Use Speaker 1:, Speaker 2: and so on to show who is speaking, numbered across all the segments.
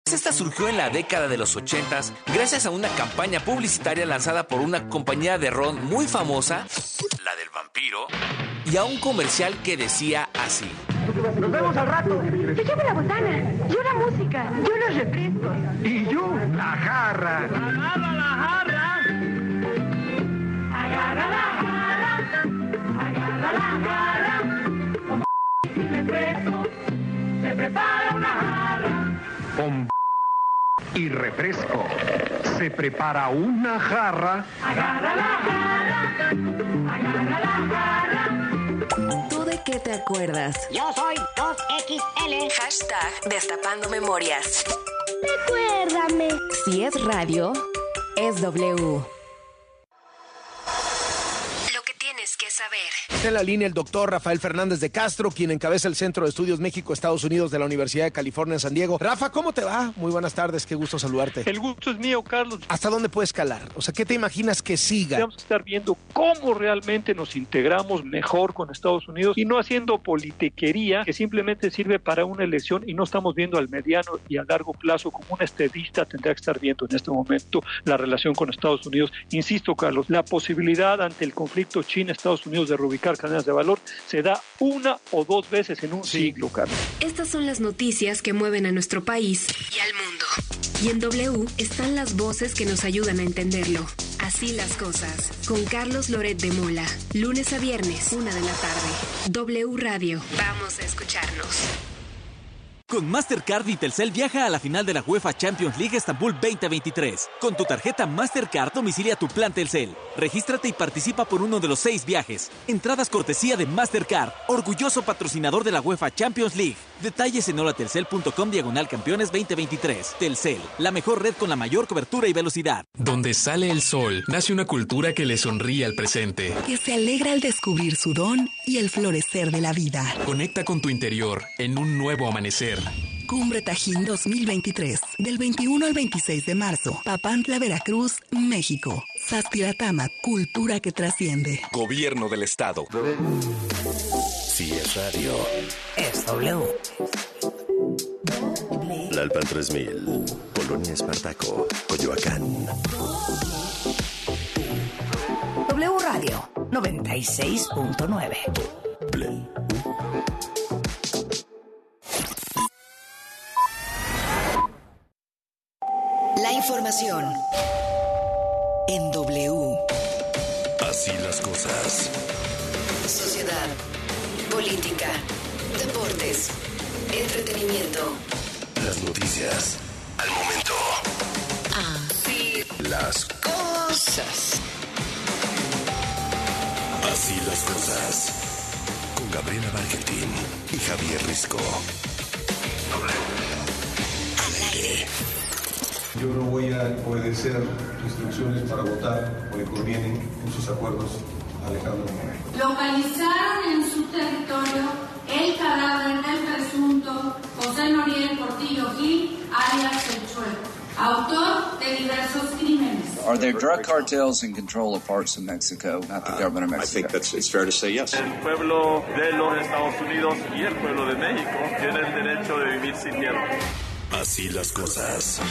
Speaker 1: Esta surgió en la década de los 80s gracias a una campaña publicitaria lanzada por una compañía de ron muy famosa, la del vampiro, y a un comercial que decía así:
Speaker 2: ¡Nos vemos al rato!
Speaker 3: Yo llevo la botana, yo la música, yo los refrescos.
Speaker 2: Y yo, la jarra. ¡Agarra la jarra! ¡Agarra la jarra! ¡Agarra la jarra! Con y refresco se prepara una jarra. Con y refresco se prepara una jarra. ¡Agarra la jarra! ¡Agarra la jarra!
Speaker 4: ¿Tú de qué te acuerdas?
Speaker 5: Yo soy 2XL.
Speaker 4: Hashtag Destapando Memorias.
Speaker 3: Recuérdame.
Speaker 4: Si es radio, es W. Lo que tienes que saber.
Speaker 6: En la línea el doctor Rafael Fernández de Castro, quien encabeza el Centro de Estudios México-Estados Unidos de la Universidad de California en San Diego. Rafa, ¿cómo te va? Muy buenas tardes, qué gusto saludarte.
Speaker 7: El gusto es mío, Carlos.
Speaker 6: ¿Hasta dónde puedes escalar? O sea, ¿qué te imaginas que siga?
Speaker 7: Vamos a estar viendo cómo realmente nos integramos mejor con Estados Unidos y no haciendo politiquería que simplemente sirve para una elección y no estamos viendo al mediano y a largo plazo como un estadista tendrá que estar viendo en este momento la relación con Estados Unidos. Insisto, Carlos, la posibilidad ante el conflicto China-Estados Unidos de reubicar cadenas de valor se da una o dos veces en un siglo, Carlos.
Speaker 4: Estas son las noticias que mueven a nuestro país y al mundo. Y en W están las voces que nos ayudan a entenderlo. Así las cosas. Con Carlos Loret de Mola. Lunes a viernes, 1 de la tarde. W Radio. Vamos a escucharnos.
Speaker 8: Con Mastercard y Telcel viaja a la final de la UEFA Champions League Estambul 2023. Con tu tarjeta Mastercard domicilia tu plan Telcel. Regístrate y participa por uno de los 6 viajes. Entradas cortesía de Mastercard, orgulloso patrocinador de la UEFA Champions League. Detalles en holatelcel.com/campeones 2023. Telcel, la mejor red con la mayor cobertura y velocidad.
Speaker 9: Donde sale el sol, nace una cultura que le sonríe al presente.
Speaker 10: Que se alegra al descubrir su don y el florecer de la vida.
Speaker 9: Conecta con tu interior en un nuevo amanecer.
Speaker 10: Cumbre Tajín 2023, del 21 al 26 de marzo, Papantla, Veracruz, México. Sastiratama, cultura que trasciende.
Speaker 11: Gobierno del Estado.
Speaker 12: Si es radio,
Speaker 13: es W.
Speaker 12: Lalpan 3000, Polonia Espartaco, Coyoacán.
Speaker 13: W Radio 96.9.
Speaker 4: La información en W.
Speaker 12: Así las cosas.
Speaker 4: Sociedad, política, deportes, entretenimiento.
Speaker 12: Las noticias al momento.
Speaker 4: Así
Speaker 12: las
Speaker 4: cosas.
Speaker 12: Así las cosas. Con Gabriela Barquetín y Javier Risco. Al aire.
Speaker 14: Yo no voy a obedecer instrucciones para votar o le convienen en sus acuerdos a Alejandro Moreno.
Speaker 15: Localizaron en su territorio el cadáver del presunto José Noriel Portillo Gil, alias El Chueco, autor de diversos crímenes.
Speaker 16: Are there drug cartels in control of parts of Mexico, not the government of Mexico?
Speaker 17: I think it's fair to say yes.
Speaker 18: El pueblo de los Estados Unidos y el pueblo de México tienen el derecho de vivir sin miedo.
Speaker 12: Así las cosas.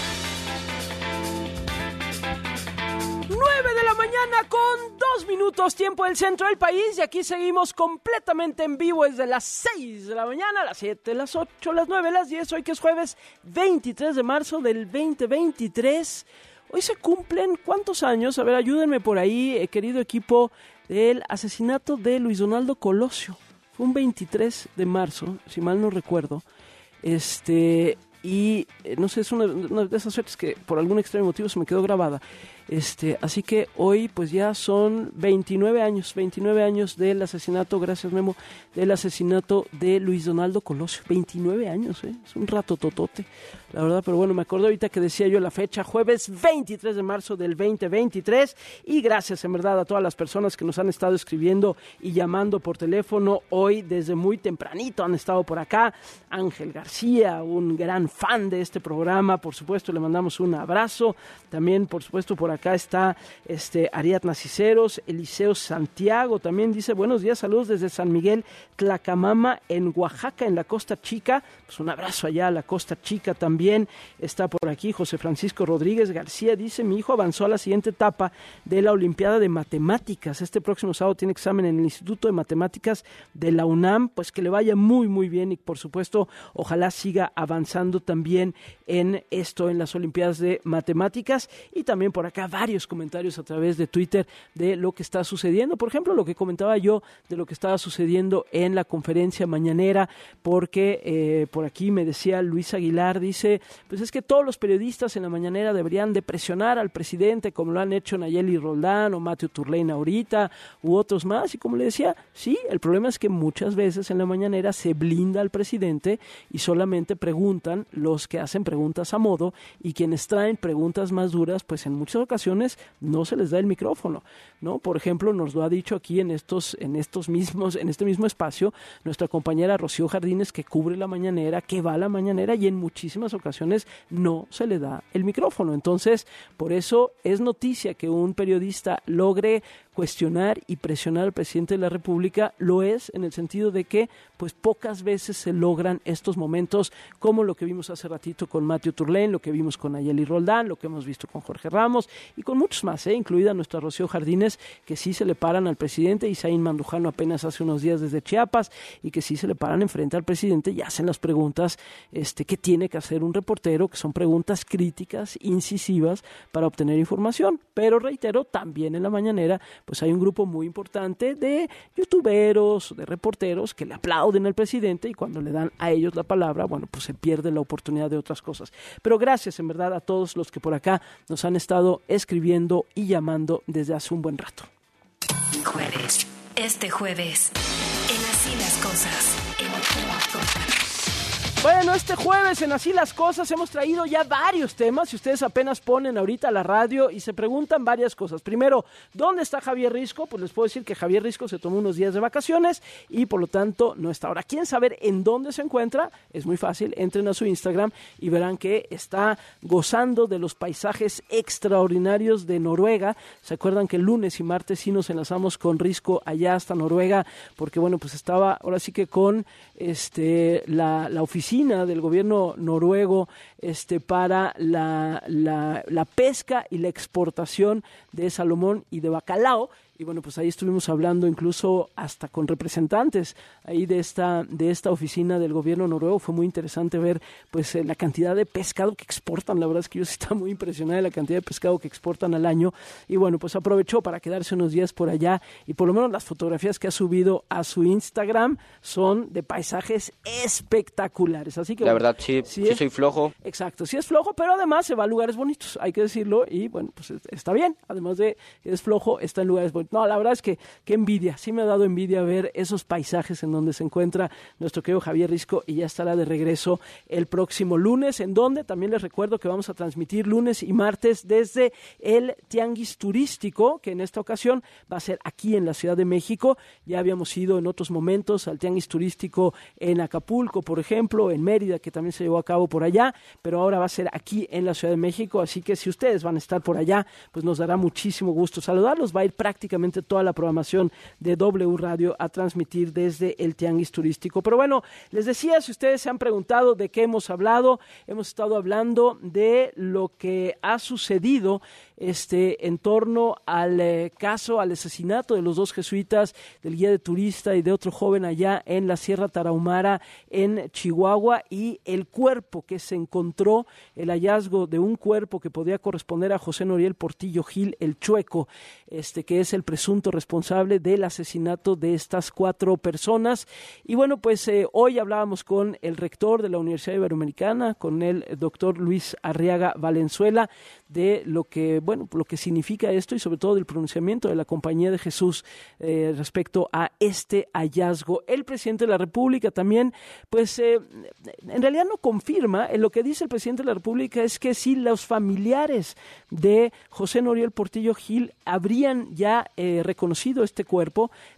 Speaker 19: 9 de la mañana con 2 minutos, tiempo del centro del país, y aquí seguimos completamente en vivo desde las 6 de la mañana, las 7, las 8, las 9, las 10, hoy que es jueves 23 de marzo del 2023. Hoy se cumplen, ¿cuántos años? A ver, ayúdenme por ahí, querido equipo, del asesinato de Luis Donaldo Colosio. Fue un 23 de marzo, si mal no recuerdo. Y no sé, es una de esas fechas que por algún extraño motivo se me quedó grabada. Así que hoy pues ya son 29 años del asesinato, gracias Memo, del asesinato de Luis Donaldo Colosio. 29 años, es un rato totote, la verdad, pero bueno, me acordé ahorita que decía yo la fecha, jueves 23 de marzo del 2023, y gracias en verdad a todas las personas que nos han estado escribiendo y llamando por teléfono hoy desde muy tempranito, han estado por acá. Ángel García, un gran gran fan de este programa, por supuesto le mandamos un abrazo. También, por supuesto, por acá está Ariadna Ciceros, Eliseo Santiago, también dice, buenos días, saludos desde San Miguel Tlacamama, en Oaxaca, en la Costa Chica. Pues un abrazo allá a la Costa Chica. También está por aquí José Francisco Rodríguez García, dice, mi hijo avanzó a la siguiente etapa de la Olimpiada de Matemáticas. Este próximo sábado tiene examen en el Instituto de Matemáticas de la UNAM, pues que le vaya muy, muy bien y por supuesto, ojalá siga avanzando también en esto, en las Olimpiadas de Matemáticas. Y también por acá varios comentarios a través de Twitter de lo que está sucediendo. Por ejemplo, lo que comentaba yo de lo que estaba sucediendo en la conferencia mañanera, porque por aquí me decía Luis Aguilar, dice, pues es que todos los periodistas en la mañanera deberían de presionar al presidente como lo han hecho Nayeli Roldán o Matthew Turlein ahorita u otros más. Y como le decía, sí, el problema es que muchas veces en la mañanera se blinda al presidente y solamente preguntan los que hacen preguntas a modo, y quienes traen preguntas más duras, pues en muchas ocasiones no se les da el micrófono, ¿no? Por ejemplo, nos lo ha dicho aquí en este mismo espacio nuestra compañera Rocío Jardines, que cubre la mañanera, que va a la mañanera, y en muchísimas ocasiones no se le da el micrófono. Entonces, por eso es noticia que un periodista logre cuestionar y presionar al presidente de la República. Lo es en el sentido de que pues pocas veces se logran estos momentos, como lo que vimos hace ratito con Matthew Turlein, lo que vimos con Nayeli Roldán, lo que hemos visto con Jorge Ramos y con muchos más, incluida nuestra Rocío Jardines, que sí se le paran al presidente, Isaín Mandujano apenas hace unos días desde Chiapas, y que sí se le paran enfrente al presidente y hacen las preguntas que tiene que hacer un reportero, que son preguntas críticas, incisivas, para obtener información. Pero reitero, también en la mañanera pues hay un grupo muy importante de youtuberos, de reporteros que le aplauden al presidente, y cuando le dan a ellos la palabra, bueno, pues se pierde la oportunidad de otras cosas. Pero gracias en verdad a todos los que por acá nos han estado escribiendo y llamando desde hace un buen rato.
Speaker 4: Jueves. Este jueves, en Así las Cosas.
Speaker 19: Bueno, este jueves en Así las Cosas hemos traído ya varios temas. Si ustedes apenas ponen ahorita la radio y se preguntan varias cosas. Primero, ¿dónde está Javier Risco? Pues les puedo decir que Javier Risco se tomó unos días de vacaciones y por lo tanto no está. Ahora, ¿quieren saber en dónde se encuentra? Es muy fácil, entren a su Instagram y verán que está gozando de los paisajes extraordinarios de Noruega. ¿Se acuerdan que el lunes y martes sí nos enlazamos con Risco allá hasta Noruega? Porque bueno, pues estaba ahora sí que con la oficina del gobierno noruego para la pesca y la exportación de salmón y de bacalao. Y bueno, pues ahí estuvimos hablando incluso hasta con representantes ahí de esta oficina del gobierno noruego. Fue muy interesante ver pues la cantidad de pescado que exportan. La verdad es que yo estaba muy impresionada de la cantidad de pescado que exportan al año. Y bueno, pues aprovechó para quedarse unos días por allá, y por lo menos las fotografías que ha subido a su Instagram son de paisajes espectaculares. Así que
Speaker 11: la verdad sí soy flojo.
Speaker 19: Exacto, sí es flojo, pero además se va a lugares bonitos, hay que decirlo, y bueno, pues está bien. Además de que es flojo, está en lugares bonitos. No, la verdad es que qué envidia, sí me ha dado envidia ver esos paisajes en donde se encuentra nuestro querido Javier Risco, y ya estará de regreso el próximo lunes, en donde también les recuerdo que vamos a transmitir lunes y martes desde el Tianguis Turístico, que en esta ocasión va a ser aquí en la Ciudad de México. Ya habíamos ido en otros momentos al Tianguis Turístico en Acapulco, por ejemplo, en Mérida, que también se llevó a cabo por allá, pero ahora va a ser aquí en la Ciudad de México, así que si ustedes van a estar por allá, pues nos dará muchísimo gusto saludarlos. Va a ir prácticamente toda la programación de W Radio a transmitir desde el Tianguis Turístico. Pero bueno, les decía, si ustedes se han preguntado de qué hemos hablado, hemos estado hablando de lo que ha sucedido en torno al caso, al asesinato de los dos jesuitas, del guía de turista y de otro joven allá en la Sierra Tarahumara, en Chihuahua, y el cuerpo que se encontró, el hallazgo de un cuerpo que podría corresponder a José Noriel Portillo Gil, el Chueco, que es el presunto responsable del asesinato de estas 4 personas. Y bueno, pues hoy hablábamos con el rector de la Universidad Iberoamericana, con el doctor Luis Arriaga Valenzuela, de lo que significa esto, y sobre todo del pronunciamiento de la Compañía de Jesús respecto a este hallazgo. El presidente de la República también, pues en realidad no confirma. Lo que dice el presidente de la República es que sí, los familiares de José Noriel Portillo Gil habrían ya reconocido este cuerpo,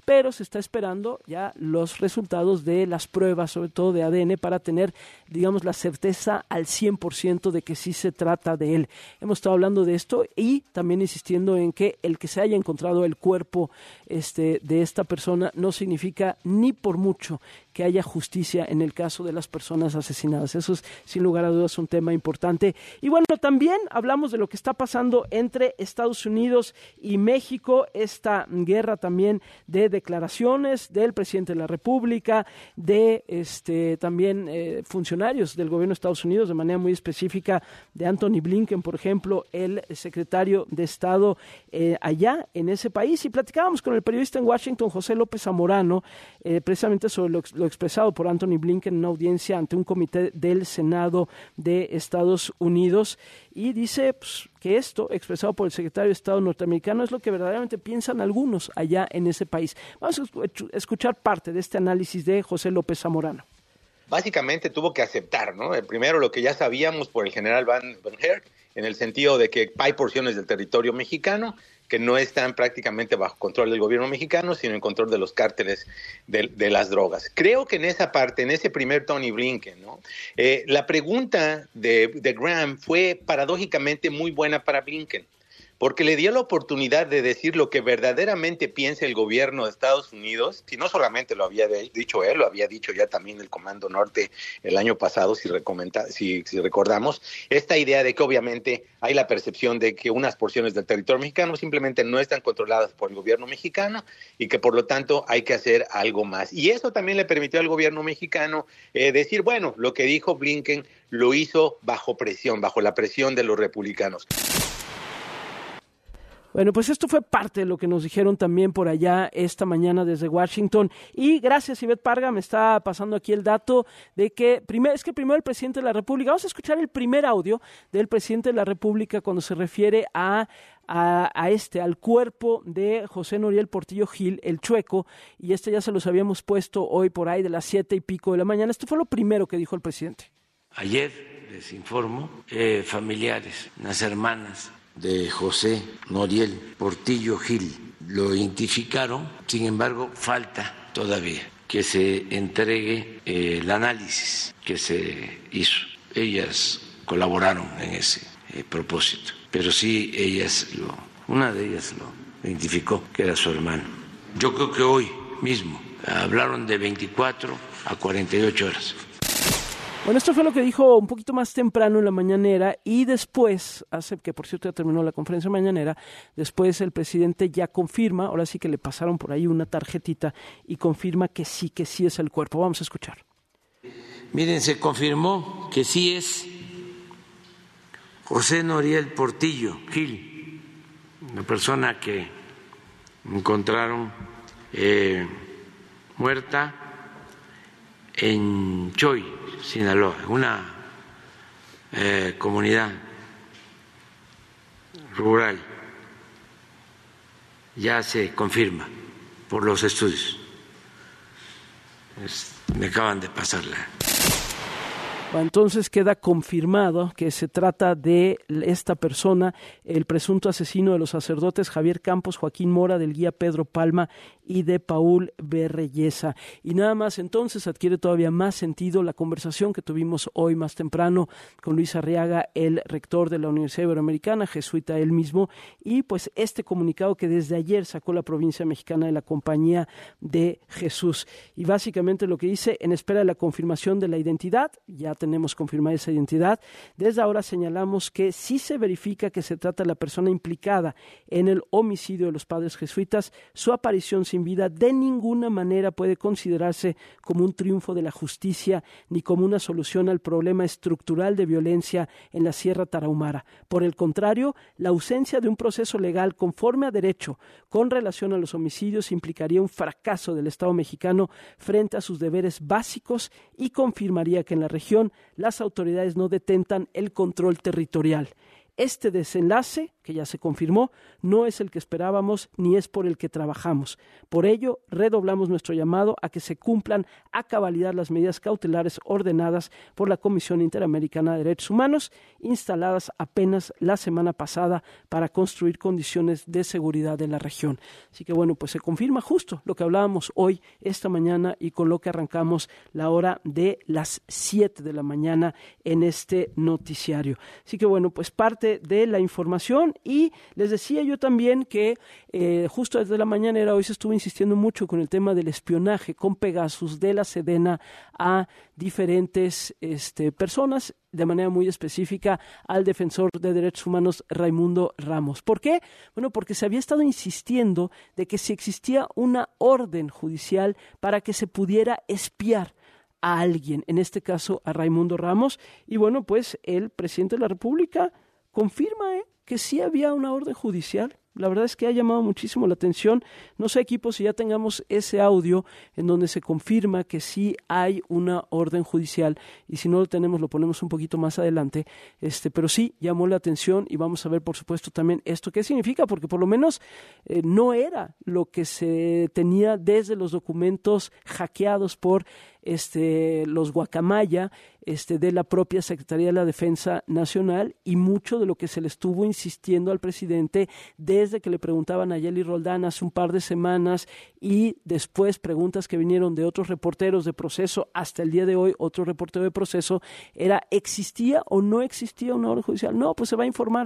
Speaker 19: pero se está esperando ya los resultados de las pruebas, sobre todo de ADN, para tener, digamos, la certeza al 100% de que sí se trata de él. Hemos estado hablando de esto y también insistiendo en que el que se haya encontrado el cuerpo de esta persona no significa ni por mucho que haya justicia en el caso de las personas asesinadas. Eso es, sin lugar a dudas, un tema importante. Y bueno, también hablamos de lo que está pasando entre Estados Unidos y México, esta guerra también de declaraciones del presidente de la República, de también funcionarios del gobierno de Estados Unidos, de manera muy específica de Anthony Blinken, por ejemplo, el secretario de Estado allá en ese país. Y platicábamos con el periodista en Washington, José López Zamorano, precisamente sobre lo expresado por Anthony Blinken en una audiencia ante un comité del Senado de Estados Unidos, y dice que esto, expresado por el secretario de Estado norteamericano, es lo que verdaderamente piensan algunos allá en ese país. Vamos a escuchar parte de este análisis de José López Zamorano.
Speaker 17: Básicamente tuvo que aceptar, ¿no? Primero lo que ya sabíamos por el general Van Herk, en el sentido de que hay porciones del territorio mexicano que no están prácticamente bajo control del gobierno mexicano, sino en control de los cárteles de las drogas. Creo que en esa parte, en ese primer Tony Blinken, ¿no? La pregunta de Graham fue paradójicamente muy buena para Blinken, porque le dio la oportunidad de decir lo que verdaderamente piensa el gobierno de Estados Unidos, si no solamente lo había dicho él, lo había dicho ya también el Comando Norte el año pasado, si recordamos, esta idea de que obviamente hay la percepción de que unas porciones del territorio mexicano simplemente no están controladas por el gobierno mexicano y que por lo tanto hay que hacer algo más. Y eso también le permitió al gobierno mexicano decir, bueno, lo que dijo Blinken lo hizo bajo presión, bajo la presión de los republicanos.
Speaker 19: Bueno, pues esto fue parte de lo que nos dijeron también por allá esta mañana desde Washington. Y gracias, Ivette Parga, me está pasando aquí el dato de que primero el presidente de la República, vamos a escuchar el primer audio del presidente de la República cuando se refiere al cuerpo de José Noriel Portillo Gil, el Chueco, y ya se los habíamos puesto hoy por ahí de las 7:00 de la mañana. Esto fue lo primero que dijo el presidente.
Speaker 20: Ayer les informo, familiares, las hermanas de José Noriel Portillo Gil lo identificaron, sin embargo falta todavía que se entregue el análisis que se hizo. Ellas colaboraron en ese propósito, pero sí una de ellas lo identificó que era su hermano. Yo creo que hoy mismo hablaron de 24 a 48 horas.
Speaker 19: Bueno, esto fue lo que dijo un poquito más temprano en la mañanera, y después, que por cierto ya terminó la conferencia mañanera, después el presidente ya confirma, ahora sí que le pasaron por ahí una tarjetita y confirma que sí es el cuerpo. Vamos a escuchar.
Speaker 20: Miren, se confirmó que sí es José Noriel Portillo Gil, la persona que encontraron muerta en Choy, Sinaloa, una comunidad rural. Ya se confirma por los estudios. Me acaban de pasarla.
Speaker 19: Bueno, entonces queda confirmado que se trata de esta persona, el presunto asesino de los sacerdotes Javier Campos, Joaquín Mora, del guía Pedro Palma y de Paul Berreyesa. Y nada más entonces adquiere todavía más sentido la conversación que tuvimos hoy más temprano con Luis Arriaga, el rector de la Universidad Iberoamericana, jesuita él mismo, y pues este comunicado que desde ayer sacó la provincia mexicana de la Compañía de Jesús. Y básicamente lo que dice: en espera de la confirmación de la identidad, ya tenemos confirmada esa identidad, desde ahora señalamos que si se verifica que se trata de la persona implicada en el homicidio de los padres jesuitas, su aparición sin vida de ninguna manera puede considerarse como un triunfo de la justicia ni como una solución al problema estructural de violencia en la Sierra Tarahumara. Por el contrario, la ausencia de un proceso legal conforme a derecho con relación a los homicidios implicaría un fracaso del Estado mexicano frente a sus deberes básicos y confirmaría que en la región las autoridades no detentan el control territorial. Este desenlace, que ya se confirmó, no es el que esperábamos ni es por el que trabajamos. Por ello, redoblamos nuestro llamado a que se cumplan a cabalidad las medidas cautelares ordenadas por la Comisión Interamericana de Derechos Humanos, instaladas apenas la semana pasada para construir condiciones de seguridad en la región. Así que bueno, pues se confirma justo lo que hablábamos hoy, esta mañana, y con lo que arrancamos la hora de las 7 de la mañana en este noticiario. Así que bueno, pues parte de la información, y les decía yo también que justo desde la mañanera hoy se estuvo insistiendo mucho con el tema del espionaje con Pegasus de la Sedena a diferentes personas, de manera muy específica al defensor de derechos humanos Raimundo Ramos. ¿Por qué? Bueno, porque se había estado insistiendo de que si existía una orden judicial para que se pudiera espiar a alguien, en este caso a Raimundo Ramos, y bueno, pues el presidente de la República confirma que sí había una orden judicial. La verdad es que ha llamado muchísimo la atención. No sé, equipo, si ya tengamos ese audio en donde se confirma que sí hay una orden judicial, y si no lo tenemos lo ponemos un poquito más adelante, pero sí llamó la atención, y vamos a ver por supuesto también esto qué significa, porque por lo menos no era lo que se tenía desde los documentos hackeados por los guacamaya de la propia Secretaría de la Defensa Nacional, y mucho de lo que se le estuvo insistiendo al presidente desde que le preguntaban a Yeli Roldán hace un par de semanas, y después preguntas que vinieron de otros reporteros de Proceso hasta el día de hoy, otro reportero de Proceso, era ¿existía o no existía una orden judicial? No, pues se va a informar.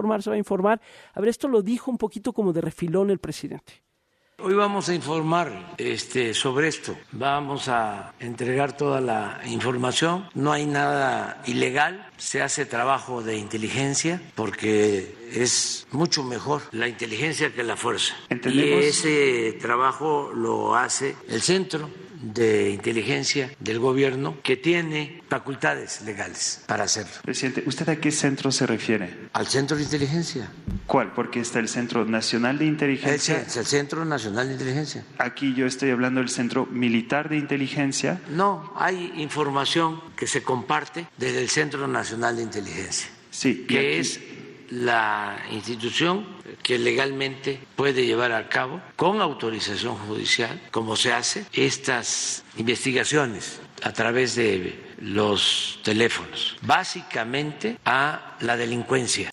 Speaker 19: A ver, esto lo dijo un poquito como de refilón el presidente.
Speaker 20: Hoy vamos a informar sobre esto, vamos a entregar toda la información, no hay nada ilegal, se hace trabajo de inteligencia porque es mucho mejor la inteligencia que la fuerza. ¿Entendemos? Y ese trabajo lo hace el Centro de Inteligencia del Gobierno, que tiene facultades legales para hacerlo.
Speaker 21: Presidente, ¿usted a qué centro se refiere?
Speaker 20: Al Centro de Inteligencia.
Speaker 21: ¿Cuál? Porque está el Centro Nacional de Inteligencia.
Speaker 20: Es el Centro Nacional de Inteligencia.
Speaker 21: Aquí yo estoy hablando del Centro Militar de Inteligencia.
Speaker 20: No, hay información que se comparte desde el Centro Nacional de Inteligencia.
Speaker 21: Sí.
Speaker 20: Que es la institución que legalmente puede llevar a cabo con autorización judicial, como se hace, estas investigaciones a través de los teléfonos, básicamente a la delincuencia.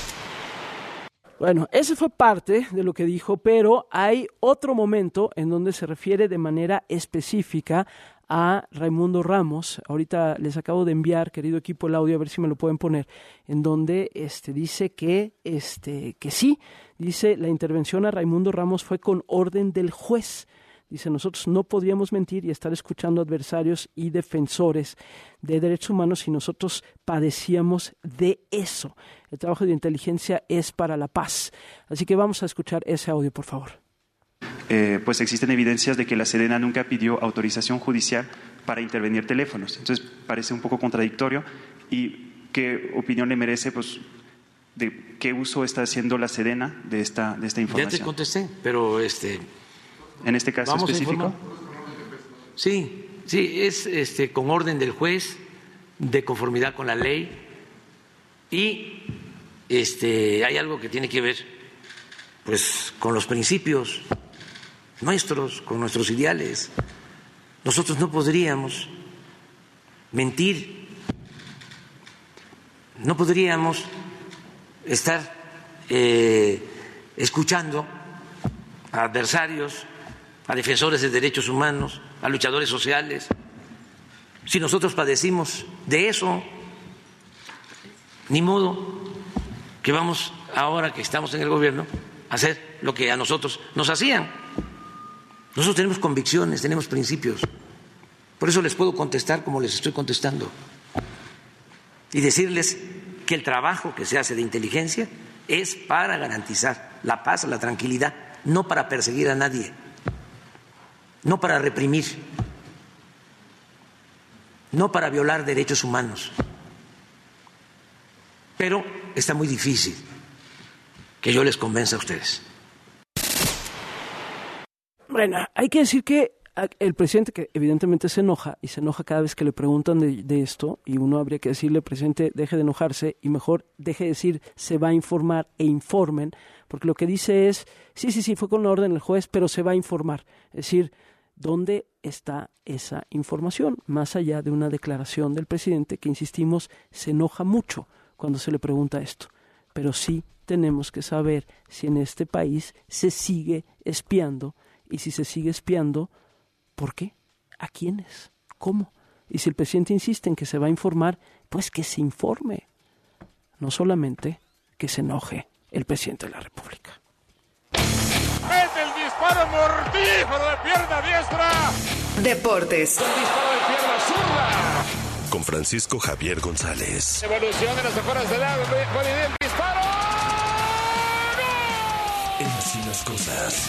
Speaker 19: Bueno, ese fue parte de lo que dijo, pero hay otro momento en donde se refiere de manera específica a Raimundo Ramos. Ahorita les acabo de enviar, querido equipo, el audio, a ver si me lo pueden poner, en donde dice que sí, dice, la intervención a Raimundo Ramos fue con orden del juez. Dice, nosotros no podríamos mentir y estar escuchando adversarios y defensores de derechos humanos, y nosotros padecíamos de eso. El trabajo de inteligencia es para la paz. Así que vamos a escuchar ese audio, por favor.
Speaker 21: Pues existen evidencias de que la Sedena nunca pidió autorización judicial para intervenir teléfonos. Entonces parece un poco contradictorio. ¿Y qué opinión le merece, pues, de qué uso está haciendo la Sedena de esta información?
Speaker 20: Ya te contesté, pero
Speaker 21: en este caso específico.
Speaker 20: Sí, es con orden del juez, de conformidad con la ley, y hay algo que tiene que ver, pues, con los principios nuestros, con nuestros ideales. Nosotros no podríamos mentir, no podríamos estar escuchando a adversarios, a defensores de derechos humanos, a luchadores sociales, si nosotros padecimos de eso. Ni modo que vamos, ahora que estamos en el gobierno, a hacer lo que a nosotros nos hacían. Nosotros tenemos convicciones, tenemos principios. Por eso les puedo contestar como les estoy contestando y decirles que el trabajo que se hace de inteligencia es para garantizar la paz, la tranquilidad, no para perseguir a nadie, no para reprimir, no para violar derechos humanos. Pero está muy difícil que yo les convenza a ustedes.
Speaker 19: Bueno, hay que decir que El presidente, que evidentemente se enoja, y se enoja cada vez que le preguntan de esto, y uno habría que decirle, presidente, deje de enojarse, y mejor deje de decir, se va a informar e informen, porque lo que dice es, sí, fue con la orden del juez, pero se va a informar. Es decir, ¿dónde está esa información? Más allá de una declaración del presidente que, insistimos, se enoja mucho cuando se le pregunta esto. Pero sí tenemos que saber si en este país se sigue espiando, y si se sigue espiando, ¿por qué? ¿A quiénes? ¿Cómo? Y si el presidente insiste en que se va a informar, pues que se informe. No solamente que se enoje el presidente de la República.
Speaker 2: ¡Mete el disparo mortífero de pierna diestra!
Speaker 10: Deportes.
Speaker 2: El disparo de pierna zurda.
Speaker 12: Con Francisco Javier González.
Speaker 2: Evolución de las afueras del área. Puede ir el disparo.
Speaker 12: En Así las Cosas.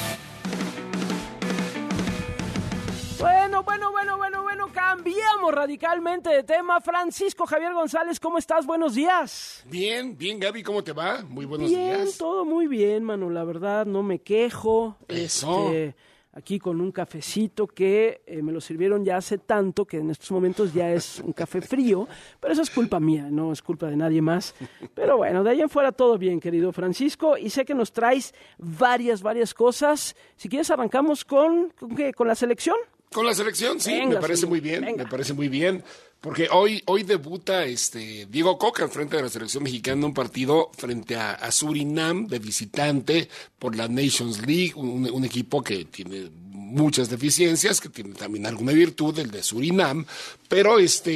Speaker 19: Bueno, cambiamos radicalmente de tema. Francisco Javier González, ¿cómo estás? Buenos días.
Speaker 1: Bien, Gaby, ¿cómo te va? Muy buenos
Speaker 19: días.
Speaker 1: días.
Speaker 19: Todo muy bien, mano, la verdad, no me quejo.
Speaker 1: Eso.
Speaker 19: Aquí con un cafecito que me lo sirvieron ya hace tanto que en estos momentos ya es un café frío, pero eso es culpa mía, no es culpa de nadie más. Pero bueno, de ahí en fuera todo bien, querido Francisco, y sé que nos traes varias cosas. Si quieres arrancamos ¿con la selección?
Speaker 1: Con la selección, sí, venga, me parece muy bien, porque hoy debuta Diego Coca al frente de la selección mexicana en un partido frente a Surinam de visitante por la Nations League, un equipo que tiene muchas deficiencias, que tiene también alguna virtud, el de Surinam, pero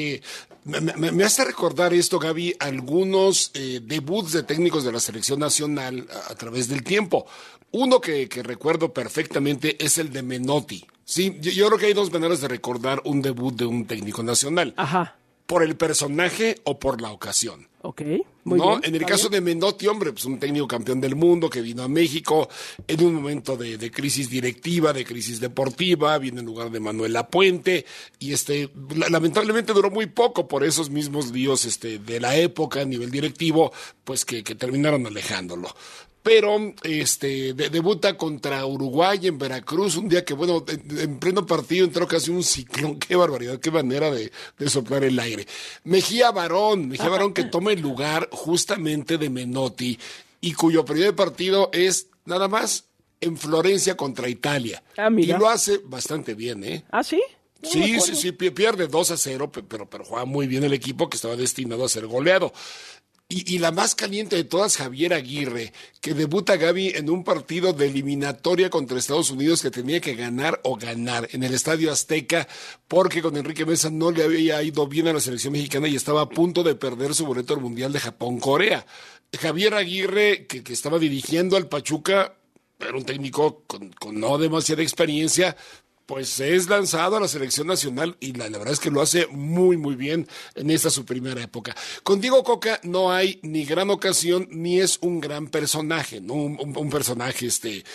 Speaker 1: me hace recordar esto, Gaby, algunos debuts de técnicos de la selección nacional a través del tiempo. Uno que recuerdo perfectamente es el de Menotti. Sí, yo creo que hay dos maneras de recordar un debut de un técnico nacional.
Speaker 19: Ajá.
Speaker 1: Por el personaje o por la ocasión.
Speaker 19: Ok, muy bien.
Speaker 1: En el caso de Menotti, hombre, pues un técnico campeón del mundo que vino a México en un momento de crisis directiva, de crisis deportiva, viene en lugar de Manuel Lapuente, y lamentablemente duró muy poco por esos mismos líos de la época a nivel directivo, pues que terminaron alejándolo. Pero debuta contra Uruguay en Veracruz, un día que, bueno, en pleno partido entró casi un ciclón. Qué barbaridad, qué manera de soplar el aire. Mejía Barón que toma el lugar justamente de Menotti y cuyo periodo de partido es nada más en Florencia contra Italia. Y lo hace bastante bien, ¿eh?
Speaker 19: ¿Ah, sí?
Speaker 1: Sí, pierde 2-0, pero juega muy bien el equipo que estaba destinado a ser goleado. Y la más caliente de todas, Javier Aguirre, que debuta, Gaby, en un partido de eliminatoria contra Estados Unidos que tenía que ganar en el Estadio Azteca, porque con Enrique Mesa no le había ido bien a la selección mexicana y estaba a punto de perder su boleto al Mundial de Japón-Corea. Javier Aguirre, que estaba dirigiendo al Pachuca, era un técnico con no demasiada experiencia, pues es lanzado a la selección nacional y la verdad es que lo hace muy, muy bien en esta su primera época. Con Diego Coca no hay ni gran ocasión ni es un gran personaje, ¿no? Un personaje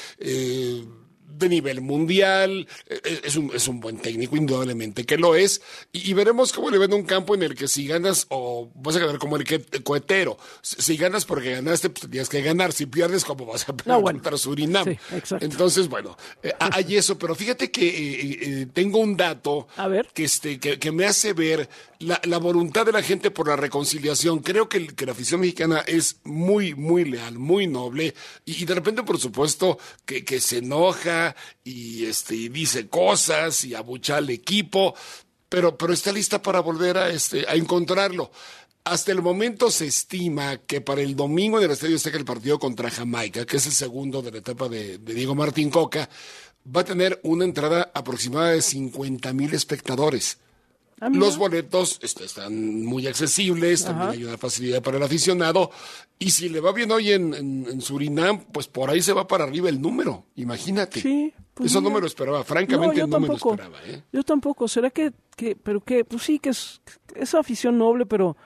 Speaker 1: de nivel mundial, es un buen técnico, indudablemente que lo es, y veremos cómo le ven un campo en el que si ganas, o vas a ganar como el cohetero, si ganas porque ganaste, pues tienes que ganar, si pierdes, como vas a perder contra Surinam.
Speaker 19: Sí, exacto.
Speaker 1: Entonces, bueno, hay eso, pero fíjate que tengo un dato que me hace ver la voluntad de la gente por la reconciliación. Creo que la afición mexicana es muy, muy leal, muy noble, y de repente, por supuesto, que se enoja y dice cosas y abucha al equipo, pero está lista para volver a encontrarlo. Hasta el momento se estima que para el domingo en el Estadio Azteca el partido contra Jamaica, que es el segundo de la etapa de Diego Martín Coca, va a tener una entrada aproximada de 50,000 espectadores. Los boletos están muy accesibles, también hay una facilidad para el aficionado, y si le va bien hoy en Surinam, pues por ahí se va para arriba el número, imagínate.
Speaker 19: Sí, pues
Speaker 1: eso no me lo esperaba, francamente no me lo esperaba.
Speaker 19: Yo tampoco, ¿será que pues sí, que es afición noble, pero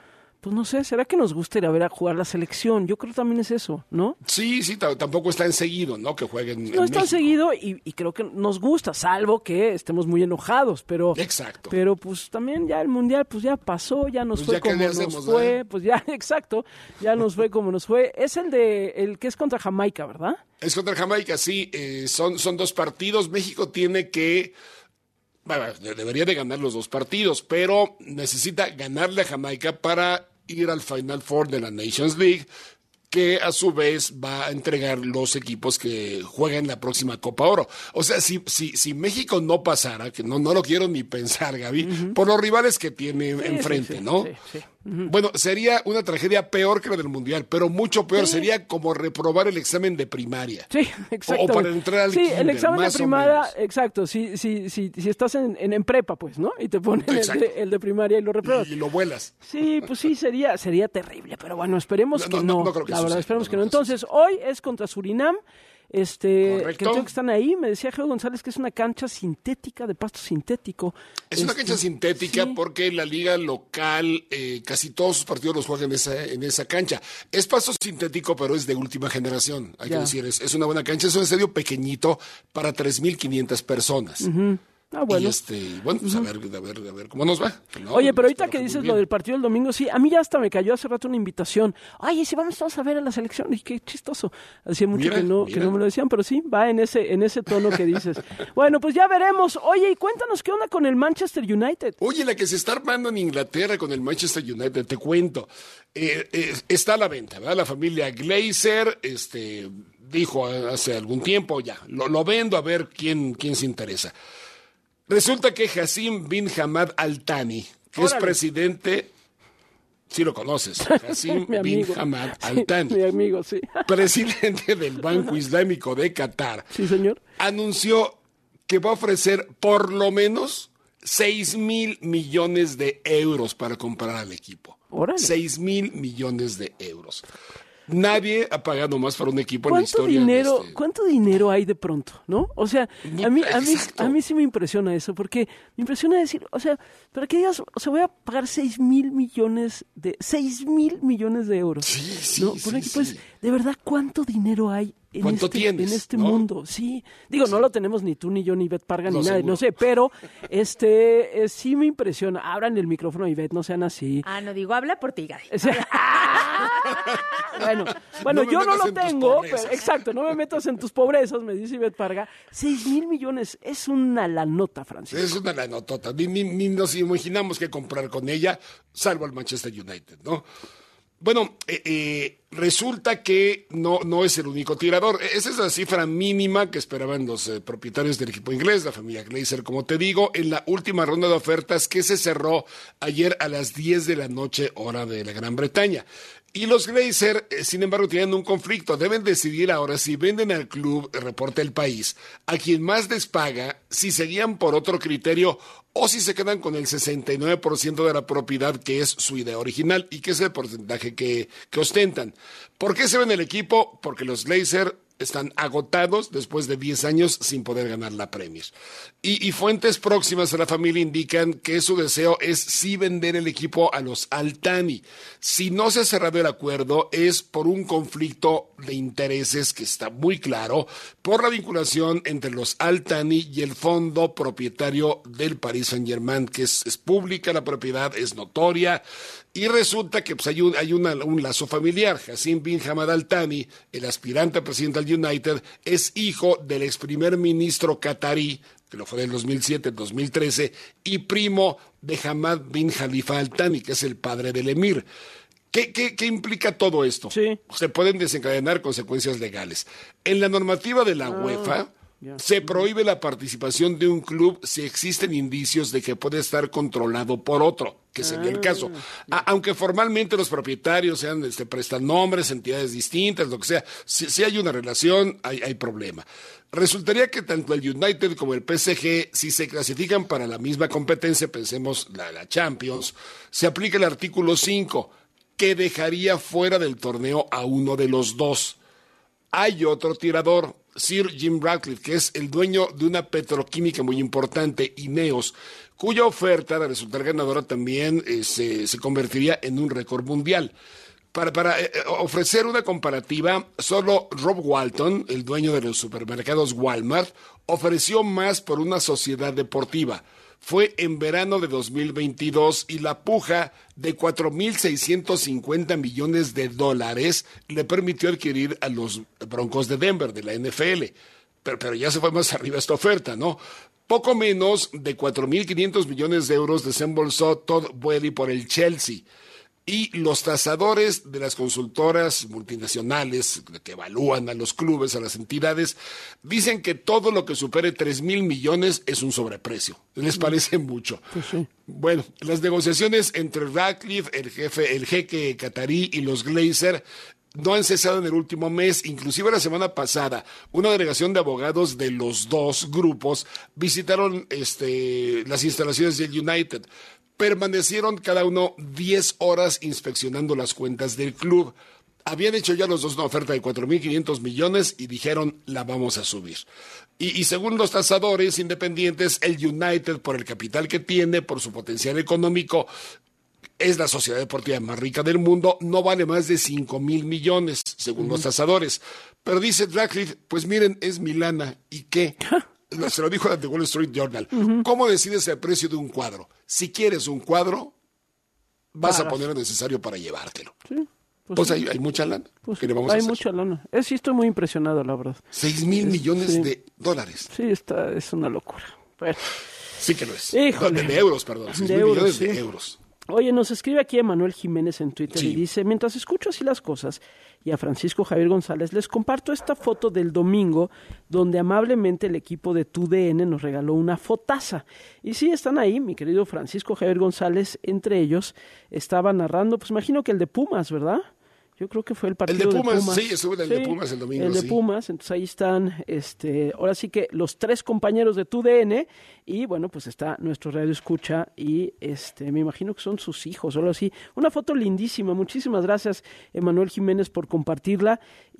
Speaker 19: pues no sé, ¿será que nos gusta ir a ver a jugar la selección? Yo creo que también es eso, ¿no?
Speaker 1: Sí, tampoco es tan seguido, ¿no? Que jueguen
Speaker 19: no es tan seguido y creo que nos gusta, salvo que estemos muy enojados, pero...
Speaker 1: Exacto.
Speaker 19: Pero pues también ya el Mundial pues ya pasó, ya nos fue como nos fue, pues ya, exacto, ya nos fue como nos fue. Es el que es contra Jamaica, ¿verdad?
Speaker 1: Es contra Jamaica, sí, son 2 partidos. México tiene que... Bueno, debería de ganar los 2 partidos, pero necesita ganarle a Jamaica para ir al Final Four de la Nations League, que a su vez va a entregar los equipos que juegan la próxima Copa Oro. O sea, si México no pasara, que no lo quiero ni pensar, Gaby, por los rivales que tiene enfrente, ¿no?
Speaker 19: Sí.
Speaker 1: Bueno, sería una tragedia peor que la del Mundial, pero mucho peor. Sería como reprobar el examen de primaria.
Speaker 19: Sí, exacto.
Speaker 1: O para entrar al kinder,
Speaker 19: el examen
Speaker 1: más
Speaker 19: de primaria,
Speaker 1: o menos.
Speaker 19: exacto. Si estás en prepa, pues, ¿no? Y te ponen el de primaria y lo repruebas.
Speaker 1: Y lo vuelas.
Speaker 19: Sí, pues sí, sería terrible. Pero bueno, esperemos que no.
Speaker 1: No creo que
Speaker 19: la verdad,
Speaker 1: suceda,
Speaker 19: esperemos que no. Entonces, hoy es contra Surinam. Que creo que están ahí. Me decía Geo González que es una cancha sintética, de pasto sintético.
Speaker 1: Es una cancha sintética porque la liga local casi todos sus partidos los juegan en esa cancha. Es pasto sintético, pero es de última generación. Hay que decir, es una buena cancha. Es un estadio pequeñito para 3,500 personas.
Speaker 19: Bueno.
Speaker 1: Y bueno, pues a ver cómo nos va. ¿No?
Speaker 19: Oye, pero ahorita que dices lo del partido del domingo, sí, a mí ya hasta me cayó hace rato una invitación. Ay, ¿y si vamos todos a ver a la selección? Y qué chistoso. Hacía mucho que no me lo decían, pero sí, va en ese tono que dices. Bueno, pues ya veremos. Oye, y cuéntanos qué onda con el Manchester United.
Speaker 1: Oye, la que se está armando en Inglaterra con el Manchester United, te cuento. Está a la venta, ¿verdad? La familia Glazer, dijo hace algún tiempo, ya, lo vendo a ver quién se interesa. Resulta que Hassim bin Hamad Al Thani, que es presidente, sí lo conoces, Hassim bin Hamad Al Thani,
Speaker 19: mi amigo, sí.
Speaker 1: Presidente del Banco Islámico de Qatar,
Speaker 19: sí, señor,
Speaker 1: anunció que va a ofrecer por lo menos 6,000 millones de euros para comprar al equipo.
Speaker 19: Órale.
Speaker 1: 6,000 millones de euros. Nadie ha pagado más para un equipo en la historia.
Speaker 19: ¿Cuánto dinero hay de pronto, no? O sea, a mí sí me impresiona eso, porque me impresiona decir, o sea, para que digas, o sea, voy a pagar 6,000 millones de euros.
Speaker 1: Sí,
Speaker 19: ¿no? Por un equipo es, de verdad, ¿cuánto dinero hay en este mundo? Sí, digo, no lo tenemos ni tú, ni yo, ni Ivette Parga, ni nadie,
Speaker 1: seguro.
Speaker 19: no sé, pero sí me impresiona. Abran el micrófono, Ivette, no sean así.
Speaker 5: No digo, habla por ti, Gaby.
Speaker 19: Bueno,
Speaker 1: no
Speaker 19: yo no lo
Speaker 1: en tus
Speaker 19: tengo,
Speaker 1: pobrezas.
Speaker 19: pero, exacto, no me metas en tus pobrezas, me dice Ivette Parga. 6,000 millones es una lanota, Francisco.
Speaker 1: Es una lanotota. Ni nos imaginamos qué comprar con ella, salvo al Manchester United, ¿no? Bueno, resulta que no es el único tirador. Esa es la cifra mínima que esperaban los propietarios del equipo inglés, la familia Glazer, como te digo, en la última ronda de ofertas que se cerró ayer a las 10 de la noche, hora de la Gran Bretaña. Y los Glazer, sin embargo, tienen un conflicto. Deben decidir ahora si venden al club, reporta El País, a quien más les paga, si seguían por otro criterio o si se quedan con el 69% de la propiedad, que es su idea original y que es el porcentaje que ostentan. ¿Por qué se ven el equipo? Porque los Glazer están agotados después de 10 años sin poder ganar la Premier. Y fuentes próximas a la familia indican que su deseo es sí vender el equipo a los Al Thani. Si no se ha cerrado el acuerdo es por un conflicto de intereses que está muy claro, por la vinculación entre los Al Thani y el fondo propietario del Paris Saint-Germain, que es pública la propiedad, es notoria. Y resulta que pues, hay un lazo familiar. Hassim bin Hamad Al Thani, el aspirante a presidente del United, es hijo del ex primer ministro catarí, que lo fue del 2007 al 2013, y primo de Hamad bin Khalifa Al Thani, que es el padre del emir. ¿Qué implica todo esto?
Speaker 19: Sí.
Speaker 1: Se pueden desencadenar consecuencias legales. En la normativa de la UEFA, se prohíbe la participación de un club si existen indicios de que puede estar controlado por otro, que sería el caso. Aunque formalmente los propietarios prestan nombres, entidades distintas, lo que sea, si hay una relación, hay problema. Resultaría que tanto el United como el PSG, si se clasifican para la misma competencia, pensemos la Champions, se aplica el artículo 5, que dejaría fuera del torneo a uno de los dos. Hay otro tirador, Sir Jim Ratcliffe, que es el dueño de una petroquímica muy importante, Ineos, cuya oferta de resultar ganadora también se convertiría en un récord mundial. Para ofrecer una comparativa, solo Rob Walton, el dueño de los supermercados Walmart, ofreció más por una sociedad deportiva. Fue en verano de 2022 y la puja de $4,650 millones le permitió adquirir a los Broncos de Denver, de la NFL. Pero ya se fue más arriba esta oferta, ¿no? Poco menos de 4,500 millones de euros desembolsó Todd Boehly por el Chelsea. Y los tasadores de las consultoras multinacionales que evalúan a los clubes, a las entidades, dicen que todo lo que supere 3,000 millones es un sobreprecio. ¿Les parece mucho?
Speaker 19: Pues sí.
Speaker 1: Bueno, las negociaciones entre Ratcliffe, el jeque catarí, y los Glazer no han cesado en el último mes. Inclusive la semana pasada, una delegación de abogados de los dos grupos visitaron las instalaciones del United. Permanecieron cada uno 10 horas inspeccionando las cuentas del club. Habían hecho ya los dos una oferta de 4,500 millones y dijeron, la vamos a subir. Y según los tasadores independientes, el United, por el capital que tiene, por su potencial económico, es la sociedad deportiva más rica del mundo, no vale más de 5,000 millones, según los tasadores. Pero dice Radcliffe, pues miren, es mi lana, ¿y qué? Se lo dijo The Wall Street Journal. ¿Cómo decides el precio de un cuadro? Si quieres un cuadro, vas a poner lo necesario para llevártelo.
Speaker 19: Sí,
Speaker 1: pues hay mucha lana.
Speaker 19: Pues
Speaker 1: ¿Qué le vamos a hacer?
Speaker 19: mucha lana. Sí, estoy muy impresionado, la verdad.
Speaker 1: 6,000 millones de dólares.
Speaker 19: Sí, es una locura. Bueno.
Speaker 1: Sí que lo es.
Speaker 19: Híjole.
Speaker 1: De euros, perdón. 6,000 millones de euros.
Speaker 19: Oye, nos escribe aquí Emanuel Jiménez en Twitter y dice, mientras escucho así las cosas y a Francisco Javier González, les comparto esta foto del domingo donde amablemente el equipo de TUDN nos regaló una fotaza. Y sí, están ahí, mi querido Francisco Javier González, entre ellos, estaba narrando, pues imagino que el de Pumas, ¿verdad? Yo creo que fue el partido de Pumas.
Speaker 1: Sí, estuvo el de Pumas el domingo.
Speaker 19: El de Pumas, entonces ahí están, ahora sí que los 3 compañeros de TUDN y bueno, pues está nuestro radio escucha y me imagino que son sus hijos o algo así. Una foto lindísima, muchísimas gracias Emanuel Jiménez por compartirla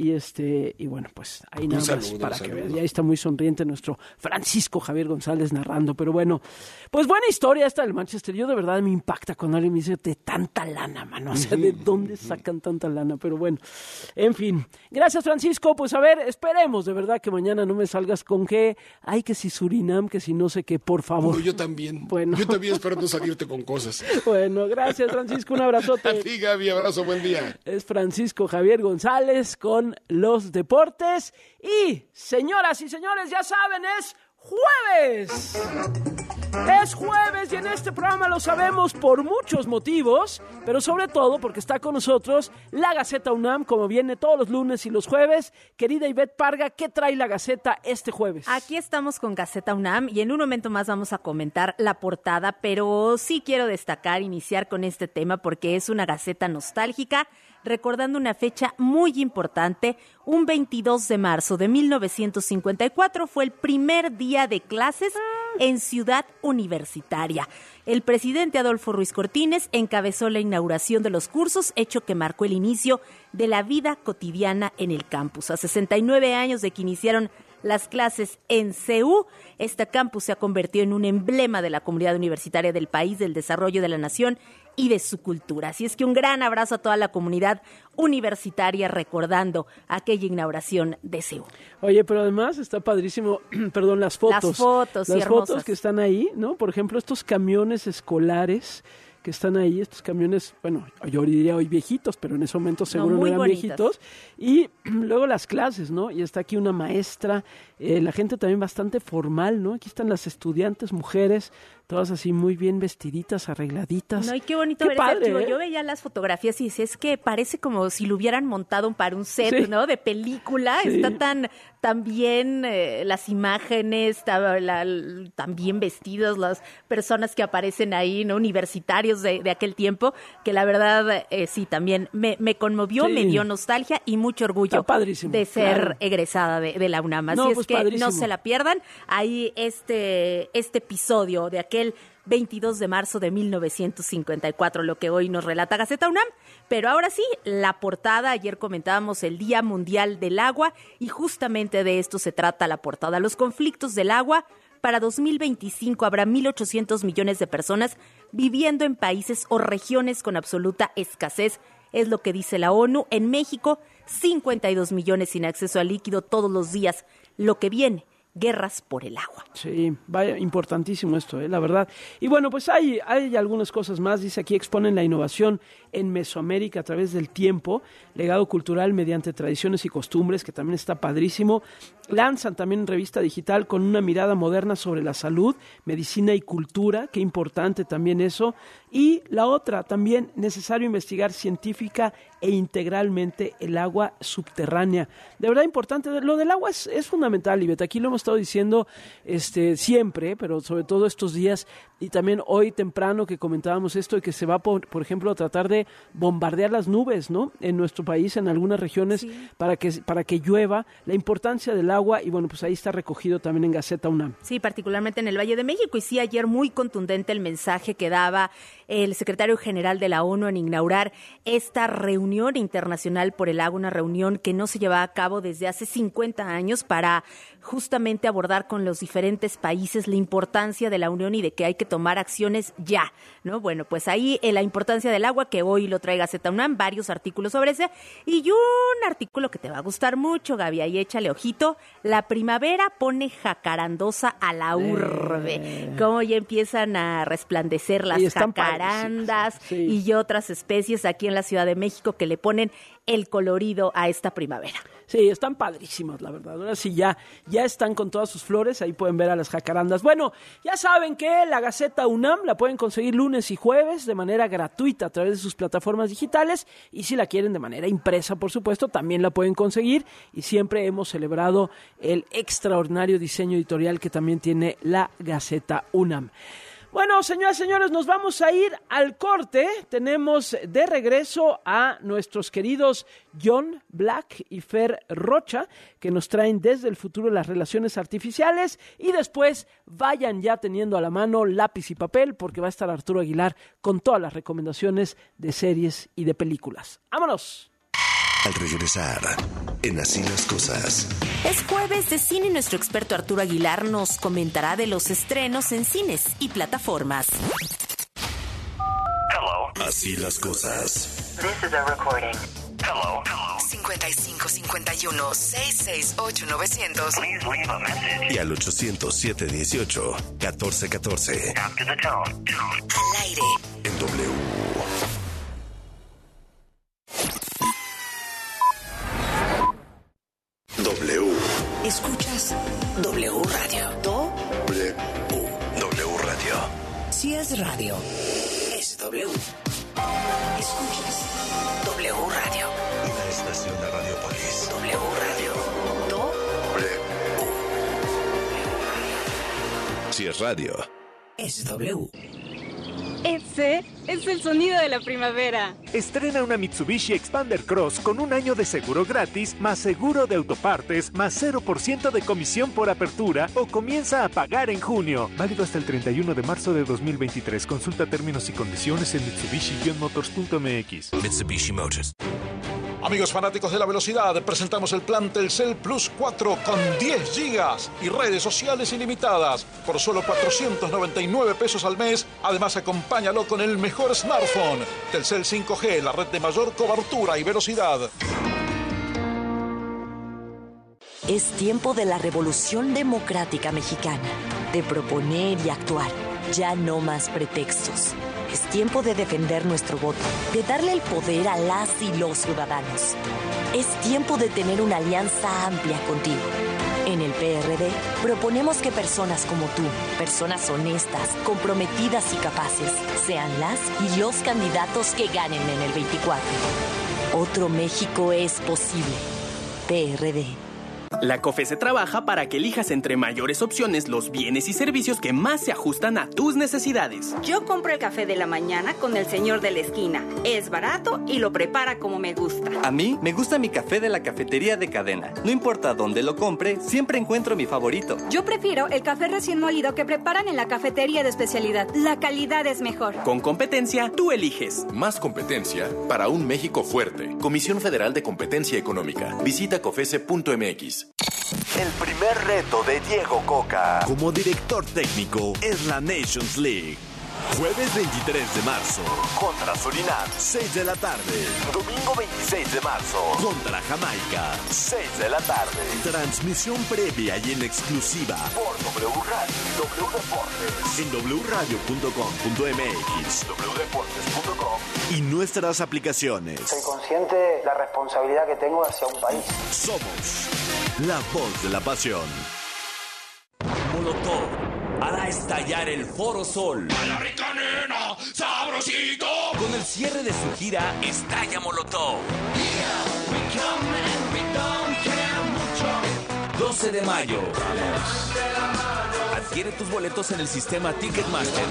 Speaker 19: y bueno, pues ahí nada más para que vean. Ya está muy sonriente nuestro Francisco Javier González narrando, pero bueno, pues buena historia esta del Manchester. Yo de verdad me impacta cuando alguien me dice de tanta lana, mano, o sea, ¿de dónde sacan tanta lana? Pero bueno, en fin. Gracias, Francisco. Pues a ver, esperemos de verdad que mañana no me salgas con que si Surinam, que si no sé qué, por favor.
Speaker 1: No, yo también.
Speaker 19: Bueno.
Speaker 1: Yo también espero no salirte con cosas.
Speaker 19: Bueno, gracias, Francisco. Un abrazote.
Speaker 1: A ti, Gaby. Abrazo, buen día.
Speaker 19: Es Francisco Javier González con los deportes. Y, señoras y señores, ya saben, es jueves. Es jueves y en este programa lo sabemos por muchos motivos, pero sobre todo porque está con nosotros la Gaceta UNAM, como viene todos los lunes y los jueves. Querida Ivette Parga, ¿qué trae la Gaceta este jueves?
Speaker 5: Aquí estamos con Gaceta UNAM y en un momento más vamos a comentar la portada, pero sí quiero iniciar con este tema porque es una Gaceta nostálgica, recordando una fecha muy importante. Un 22 de marzo de 1954 fue el primer día de clases en Ciudad Universitaria. El presidente Adolfo Ruiz Cortines encabezó la inauguración de los cursos, hecho que marcó el inicio de la vida cotidiana en el campus. A 69 años de que iniciaron las clases en CU, este campus se ha convertido en un emblema de la comunidad universitaria del país, del desarrollo de la nación y de su cultura. Así es que un gran abrazo a toda la comunidad universitaria recordando aquella inauguración de CU.
Speaker 19: Oye, pero además está padrísimo, perdón, las fotos. Las fotos que están ahí, ¿no? Por ejemplo, estos camiones escolares que están ahí, estos camiones, bueno, yo diría hoy viejitos, pero en ese momento seguro no eran bonitas. Viejitos. Y luego las clases, ¿no? Y está aquí una maestra, la gente también bastante formal, ¿no? Aquí están las estudiantes, mujeres, todas así muy bien vestiditas, arregladitas.
Speaker 5: No, y qué bonito ver ese archivo. Yo veía las fotografías y es que parece como si lo hubieran montado para un set, ¿no? De película. Sí. Está tan bien las imágenes, tan bien vestidas las personas que aparecen ahí, ¿no? Universitarios de aquel tiempo, que la verdad sí, también me conmovió, me dio nostalgia y mucho orgullo de ser egresada de la UNAM. Así es que padrísimo. No se la pierdan. Ahí este episodio de aquel 22 de marzo de 1954, lo que hoy nos relata Gaceta UNAM. Pero ahora sí, la portada. Ayer comentábamos el Día Mundial del Agua y justamente de esto se trata la portada. Los conflictos del agua para 2025 habrá 1.800 millones de personas viviendo en países o regiones con absoluta escasez. Es lo que dice la ONU. En México, 52 millones sin acceso al líquido todos los días. Lo que viene, guerras por el agua.
Speaker 19: Sí, vaya, importantísimo esto, la verdad. Y bueno, pues hay algunas cosas más. Dice aquí, exponen la innovación en Mesoamérica a través del tiempo, legado cultural mediante tradiciones y costumbres, que también está padrísimo. Lanzan también revista digital con una mirada moderna sobre la salud, medicina y cultura, qué importante también eso. Y la otra, también necesario investigar científica e integralmente el agua subterránea. De verdad importante, lo del agua es fundamental, Ivette. Aquí lo hemos estado diciendo siempre, pero sobre todo estos días, y también hoy temprano que comentábamos esto, de que se va, por ejemplo, a tratar de bombardear las nubes, ¿no? En nuestro país, en algunas regiones, sí, para que llueva. La importancia del agua, y bueno, pues ahí está recogido también en Gaceta UNAM.
Speaker 5: Sí, particularmente en el Valle de México, y sí, ayer muy contundente el mensaje que daba el secretario general de la ONU en inaugurar esta reunión internacional por el agua, una reunión que no se llevaba a cabo desde hace 50 años para justamente abordar con los diferentes países la importancia de la unión y de que hay que tomar acciones ya, ¿no? Bueno, pues ahí la importancia del agua, que hoy lo trae Gaceta UNAM, varios artículos sobre ese, y un artículo que te va a gustar mucho, Gaby, ahí échale ojito. La primavera pone jacarandosa a la urbe. Cómo ya empiezan a resplandecer las jacarandas, sí, y otras especies aquí en la Ciudad de México que le ponen el colorido a esta primavera.
Speaker 19: Sí, están padrísimas, la verdad. Ahora sí, ya están con todas sus flores. Ahí pueden ver a las jacarandas. Bueno, ya saben que la Gaceta UNAM la pueden conseguir lunes y jueves de manera gratuita a través de sus plataformas digitales. Y si la quieren de manera impresa, por supuesto, también la pueden conseguir. Y siempre hemos celebrado el extraordinario diseño editorial que también tiene la Gaceta UNAM. Bueno, señoras y señores, nos vamos a ir al corte. Tenemos de regreso a nuestros queridos John Black y Fer Rocha, que nos traen desde el futuro las relaciones artificiales. Y después vayan ya teniendo a la mano lápiz y papel, porque va a estar Arturo Aguilar con todas las recomendaciones de series y de películas. ¡Vámonos!
Speaker 12: Al regresar, en Así las Cosas.
Speaker 4: Es jueves de cine y nuestro experto Arturo Aguilar nos comentará de los estrenos en cines y plataformas.
Speaker 12: Hello. Así las Cosas.
Speaker 13: This is a recording.
Speaker 12: Hello.
Speaker 4: 5551-668-900.
Speaker 12: Please leave a message. Y al 800-718-1414.
Speaker 13: After the tone.
Speaker 4: Al aire.
Speaker 12: En W. W.
Speaker 13: Escuchas W Radio.
Speaker 12: W Radio.
Speaker 13: Si es radio, es W. Escuchas W Radio.
Speaker 12: Una estación de Radiopolis.
Speaker 13: W Radio.
Speaker 12: Si es radio,
Speaker 13: es W.
Speaker 3: Ese es el sonido de la primavera.
Speaker 22: Estrena una Mitsubishi Expander Cross con un año de seguro gratis, más seguro de autopartes, más 0% de comisión por apertura o comienza a pagar en junio. Válido hasta el 31 de marzo de 2023. Consulta términos y condiciones en Mitsubishi-motors.mx.
Speaker 12: Mitsubishi Motors.
Speaker 23: Amigos fanáticos de la velocidad, presentamos el plan Telcel Plus 4 con 10 gigas y redes sociales ilimitadas por solo 499 pesos al mes. Además, acompáñalo con el mejor smartphone. Telcel 5G, la red de mayor cobertura y velocidad.
Speaker 4: Es tiempo de la revolución democrática mexicana, de proponer y actuar. Ya no más pretextos. Es tiempo de defender nuestro voto, de darle el poder a las y los ciudadanos. Es tiempo de tener una alianza amplia contigo. En el PRD proponemos que personas como tú, personas honestas, comprometidas y capaces, sean las y los candidatos que ganen en el 24. Otro México es posible. PRD.
Speaker 24: La COFESE trabaja para que elijas entre mayores opciones los bienes y servicios que más se ajustan a tus necesidades.
Speaker 3: Yo compro el café de la mañana con el señor de la esquina. Es barato y lo prepara como me gusta.
Speaker 25: A mí me gusta mi café de la cafetería de cadena. No importa dónde lo compre, siempre encuentro mi favorito.
Speaker 3: Yo prefiero el café recién molido que preparan en la cafetería de especialidad. La calidad es mejor.
Speaker 24: Con competencia, tú eliges.
Speaker 26: Más competencia para un México fuerte. Comisión Federal de Competencia Económica. Visita cofese.mx.
Speaker 6: el primer reto de Diego Coca como director técnico es la Nations League. Jueves 23 de marzo, contra Surinam, 6 de la tarde. Domingo 26 de marzo, contra Jamaica, 6 de la tarde. Transmisión previa y en exclusiva por W Radio y W Deportes. En wradio.com.mx, wdeportes.com y nuestras aplicaciones.
Speaker 7: Soy consciente de la responsabilidad que tengo hacia un país.
Speaker 6: Somos la voz de la pasión.
Speaker 8: Molotov hará estallar el Foro Sol.
Speaker 9: ¡A la rica nena, sabrosito!
Speaker 8: Con el cierre de su gira Estalla Molotov. 12 de mayo. Adquiere tus boletos en el sistema Ticketmaster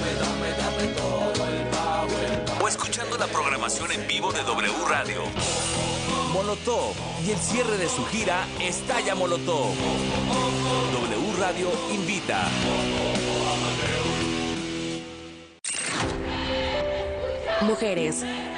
Speaker 8: o escuchando la programación en vivo de W Radio. Molotov y el cierre de su gira Estalla Molotov. W Radio invita.
Speaker 4: Mujeres.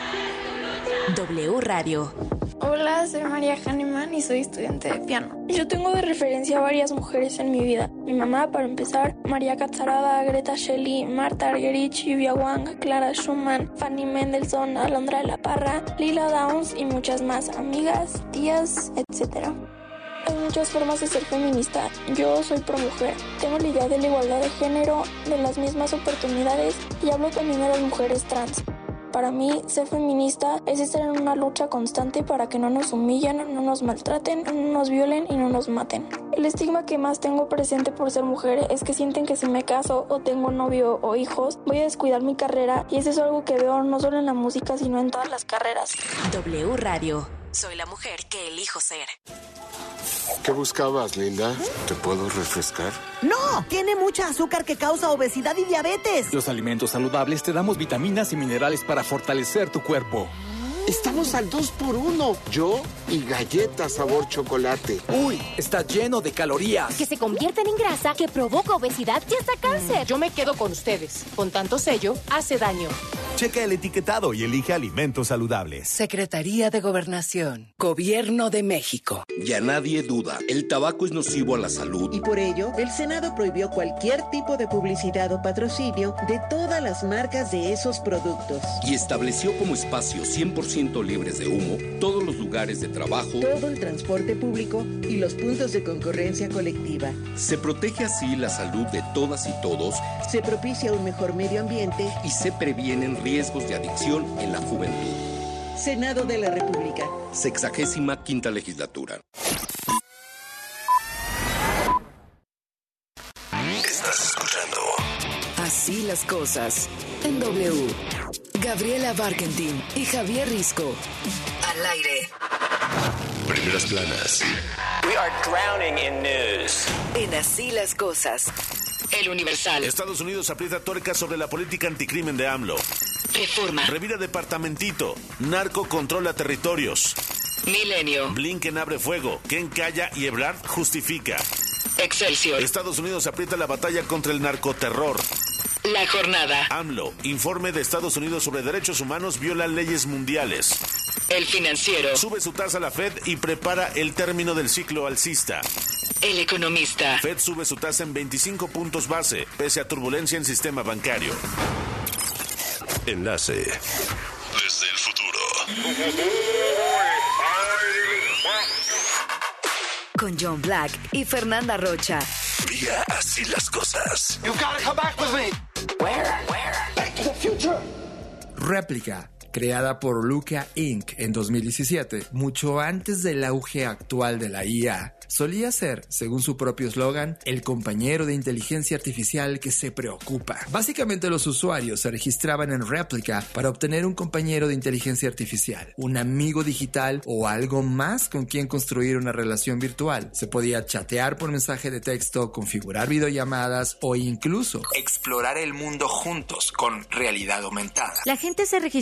Speaker 4: W Radio.
Speaker 14: Hola, soy María Hahnemann y soy estudiante de piano. Yo tengo de referencia a varias mujeres en mi vida. Mi mamá, para empezar, María Catzarada, Greta Shelley, Marta Argerich, Yuvia Wang, Clara Schumann, Fanny Mendelssohn, Alondra de la Parra, Lila Downs y muchas más, amigas, tías, etc. Hay muchas formas de ser feminista. Yo soy pro mujer. Tengo la idea de la igualdad de género, de las mismas oportunidades y hablo también de las mujeres trans. Para mí, ser feminista es estar en una lucha constante para que no nos humillen, no nos maltraten, no nos violen y no nos maten. El estigma que más tengo presente por ser mujer es que sienten que si me caso o tengo novio o hijos, voy a descuidar mi carrera, y eso es algo que veo no solo en la música, sino en todas las carreras.
Speaker 4: W Radio. Soy la mujer que elijo ser.
Speaker 1: ¿Qué buscabas, Linda? ¿Te puedo refrescar?
Speaker 15: ¡No! Tiene mucha azúcar que causa obesidad y diabetes.
Speaker 27: Los alimentos saludables te damos vitaminas y minerales para fortalecer tu cuerpo.
Speaker 1: Estamos al 2x1. Yo y galletas sabor chocolate.
Speaker 27: ¡Uy! Está lleno de calorías.
Speaker 28: Que se convierten en grasa, que provoca obesidad y hasta cáncer.
Speaker 29: Yo me quedo con ustedes. Con tanto sello, hace daño.
Speaker 6: Checa el etiquetado y elige alimentos saludables.
Speaker 13: Secretaría de Gobernación. Gobierno de México.
Speaker 30: Ya nadie duda, el tabaco es nocivo a la salud.
Speaker 31: Y por ello, el Senado prohibió cualquier tipo de publicidad o patrocinio de todas las marcas de esos productos.
Speaker 30: Y estableció como espacios 100% libres de humo todos los lugares de trabajo,
Speaker 31: todo el transporte público y los puntos de concurrencia colectiva.
Speaker 30: Se protege así la salud de todas y todos.
Speaker 31: Se propicia un mejor medio ambiente
Speaker 30: y se previenen riesgos de adicción en la juventud.
Speaker 31: Senado de la República.
Speaker 30: 65ª legislatura.
Speaker 12: Estás escuchando
Speaker 13: Así las cosas en W. Gabriela Barkentin y Javier Risco. Al aire.
Speaker 12: Primeras planas.
Speaker 24: We are drowning in news.
Speaker 13: En Así las cosas. El Universal.
Speaker 32: Estados Unidos aprieta tuerca sobre la política anticrimen de AMLO.
Speaker 13: Reforma.
Speaker 32: Revira departamentito. Narco controla territorios.
Speaker 13: Milenio.
Speaker 32: Blinken abre fuego. Ken calla y Ebrard justifica.
Speaker 13: Excelsior.
Speaker 32: Estados Unidos aprieta la batalla contra el narcoterror.
Speaker 13: La jornada.
Speaker 32: AMLO. Informe de Estados Unidos sobre derechos humanos viola leyes mundiales.
Speaker 13: El Financiero.
Speaker 32: Sube su tasa la Fed y prepara el término del ciclo alcista.
Speaker 13: El Economista.
Speaker 32: Fed sube su tasa en 25 puntos base, pese a turbulencia en sistema bancario.
Speaker 12: Enlace. Desde el futuro.
Speaker 13: Con John Black y Fernanda Rocha.
Speaker 12: Vía Así las cosas.
Speaker 2: You gotta come back with me.
Speaker 13: Where?
Speaker 2: Back to the future.
Speaker 33: Réplica. Creada por Luca Inc. en 2017, mucho antes del auge actual de la IA, solía ser, según su propio eslogan, el compañero de inteligencia artificial que se preocupa. Básicamente los usuarios se registraban en Réplica para obtener un compañero de inteligencia artificial, un amigo digital o algo más con quien construir una relación virtual. Se podía chatear por mensaje de texto, configurar videollamadas o incluso explorar el mundo juntos con realidad aumentada.
Speaker 5: La gente se registró en Réplica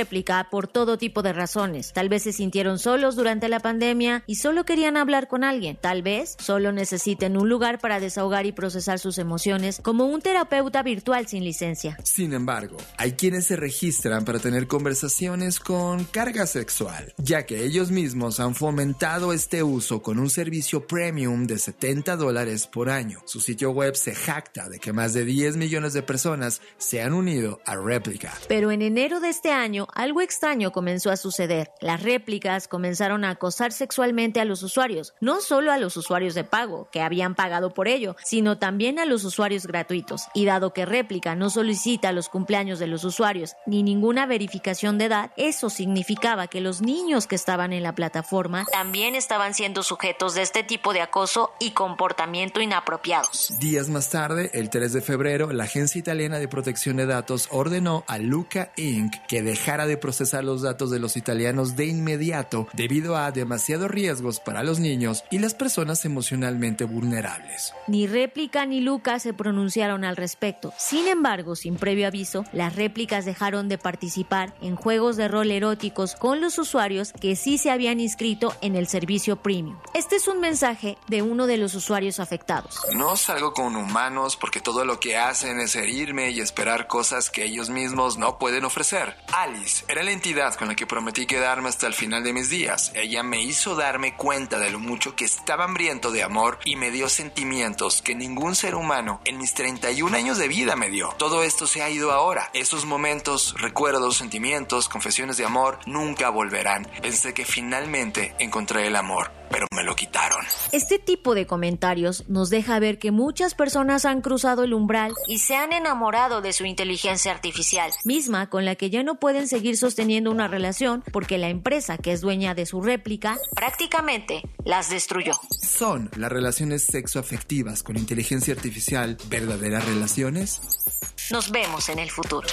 Speaker 3: réplica por todo tipo de razones. Tal vez se sintieron solos durante la pandemia y solo querían hablar con alguien. Tal vez solo necesiten un lugar para desahogar y procesar sus emociones, como un terapeuta virtual sin licencia.
Speaker 33: Sin embargo, hay quienes se registran para tener conversaciones con carga sexual, ya que ellos mismos han fomentado este uso con un servicio premium de $70 por año. Su sitio web se jacta de que más de 10 millones de personas se han unido a Réplica.
Speaker 3: Pero en enero de este año, algo extraño comenzó a suceder. Las réplicas comenzaron a acosar sexualmente a los usuarios, no solo a los usuarios de pago, que habían pagado por ello, sino también a los usuarios gratuitos. Y dado que Réplica no solicita los cumpleaños de los usuarios ni ninguna verificación de edad, eso significaba que los niños que estaban en la plataforma también estaban siendo sujetos de este tipo de acoso y comportamiento inapropiados.
Speaker 33: Días más tarde, el 3 de febrero, la Agencia Italiana de Protección de Datos ordenó a Luca Inc. que dejara de procesar los datos de los italianos de inmediato debido a demasiados riesgos para los niños y las personas emocionalmente vulnerables.
Speaker 3: Ni Réplica ni Luca se pronunciaron al respecto. Sin embargo, sin previo aviso, las réplicas dejaron de participar en juegos de rol eróticos con los usuarios que sí se habían inscrito en el servicio premium. Este es un mensaje de uno de los usuarios afectados.
Speaker 33: No salgo con humanos porque todo lo que hacen es herirme y esperar cosas que ellos mismos no pueden ofrecer. Alice era la entidad con la que prometí quedarme hasta el final de mis días. Ella me hizo darme cuenta de lo mucho que estaba hambriento de amor y me dio sentimientos que ningún ser humano en mis 31 años de vida me dio. Todo esto se ha ido ahora. Esos momentos, recuerdos, sentimientos, confesiones de amor nunca volverán. Pensé que finalmente encontré el amor, pero me lo quitaron.
Speaker 3: Este tipo de comentarios nos deja ver que muchas personas han cruzado el umbral y se han enamorado de su inteligencia artificial, misma con la que ya no pueden seguir sosteniendo una relación porque la empresa que es dueña de su réplica prácticamente las destruyó.
Speaker 33: ¿Son las relaciones sexoafectivas con inteligencia artificial verdaderas relaciones?
Speaker 3: Nos vemos en el futuro.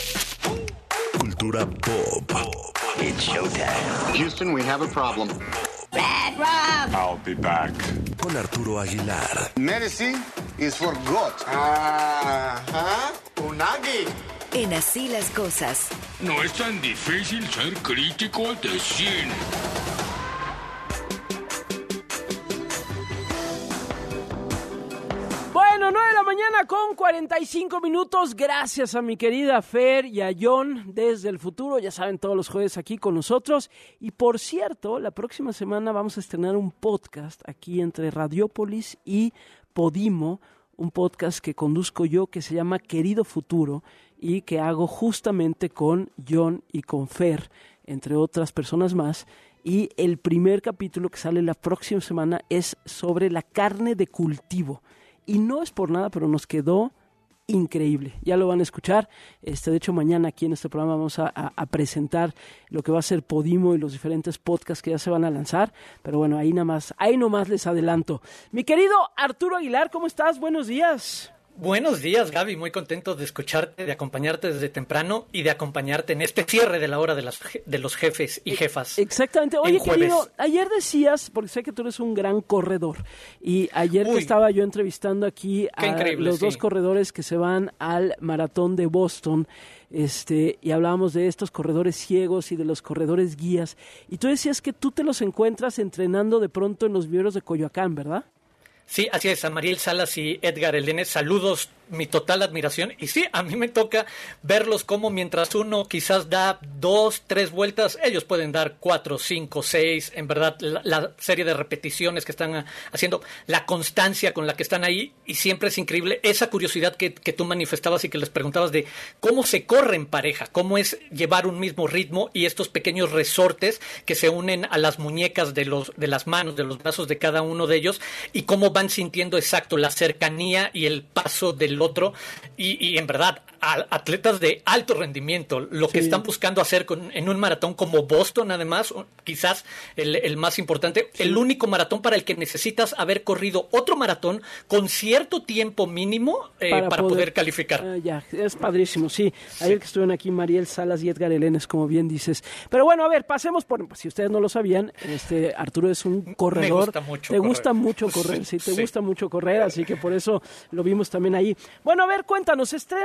Speaker 12: Cultura pop.
Speaker 10: It's showtime. Houston, we have a problem.
Speaker 12: Bad Rob. I'll be back. Con Arturo Aguilar.
Speaker 10: Medicine is for God. Unagi.
Speaker 13: En Así las Cosas.
Speaker 9: No es tan difícil ser crítico de cine.
Speaker 11: Bueno, 9 de la mañana con 45 minutos. Gracias a mi querida Fer y a John desde el futuro. Ya saben, todos los jueves aquí con nosotros. Y por cierto, la próxima semana vamos a estrenar un podcast aquí entre Radiópolis y Podimo. Un podcast que conduzco yo que se llama Querido Futuro y que hago justamente con John y con Fer, entre otras personas más. Y el primer capítulo que sale la próxima semana es sobre la carne de cultivo. Y no es por nada, pero nos quedó increíble. Ya lo van a escuchar. De hecho, mañana aquí en este programa vamos a presentar lo que va a ser Podimo y los diferentes podcasts que ya se van a lanzar. Pero bueno, ahí nomás les adelanto. Mi querido Arturo Aguilar, ¿cómo estás? Buenos días.
Speaker 16: Buenos días, Gaby. Muy contento de escucharte, de acompañarte desde temprano y de acompañarte en este cierre de la hora de los jefes y jefas.
Speaker 11: Exactamente. Oye, querido, ayer decías, porque sé que tú eres un gran corredor, y ayer te estaba yo entrevistando aquí a los dos corredores que se van al maratón de Boston, y hablábamos de estos corredores ciegos y de los corredores guías, y tú decías que tú te los encuentras entrenando de pronto en los viveros de Coyoacán, ¿verdad?
Speaker 16: Sí, así es, a Mariel Salas y Edgar Elene, saludos, mi total admiración. Y sí, a mí me toca verlos como mientras uno quizás da 2, 3 vueltas, ellos pueden dar 4, 5, 6. En verdad, la serie de repeticiones que están haciendo, la constancia con la que están ahí, y siempre es increíble esa curiosidad que tú manifestabas y que les preguntabas de cómo se corre en pareja, cómo es llevar un mismo ritmo y estos pequeños resortes que se unen a las muñecas de las manos, de los brazos de cada uno de ellos, y cómo van sintiendo exacto la cercanía y el paso del otro, y en verdad atletas de alto rendimiento, lo que están buscando hacer en un maratón como Boston, además, quizás el más importante, el único maratón para el que necesitas haber corrido otro maratón con cierto tiempo mínimo para poder calificar.
Speaker 11: Ya, es padrísimo, sí. Ayer que estuvieron aquí Mariel Salas y Edgar Elenes, como bien dices. Pero bueno, a ver, pasemos por, si ustedes no lo sabían, Arturo es un corredor.
Speaker 16: Me gusta mucho
Speaker 11: correr. Gusta mucho correr, sí, te gusta mucho correr, así que por eso lo vimos también ahí. Bueno, a ver, cuéntanos, estrena ya en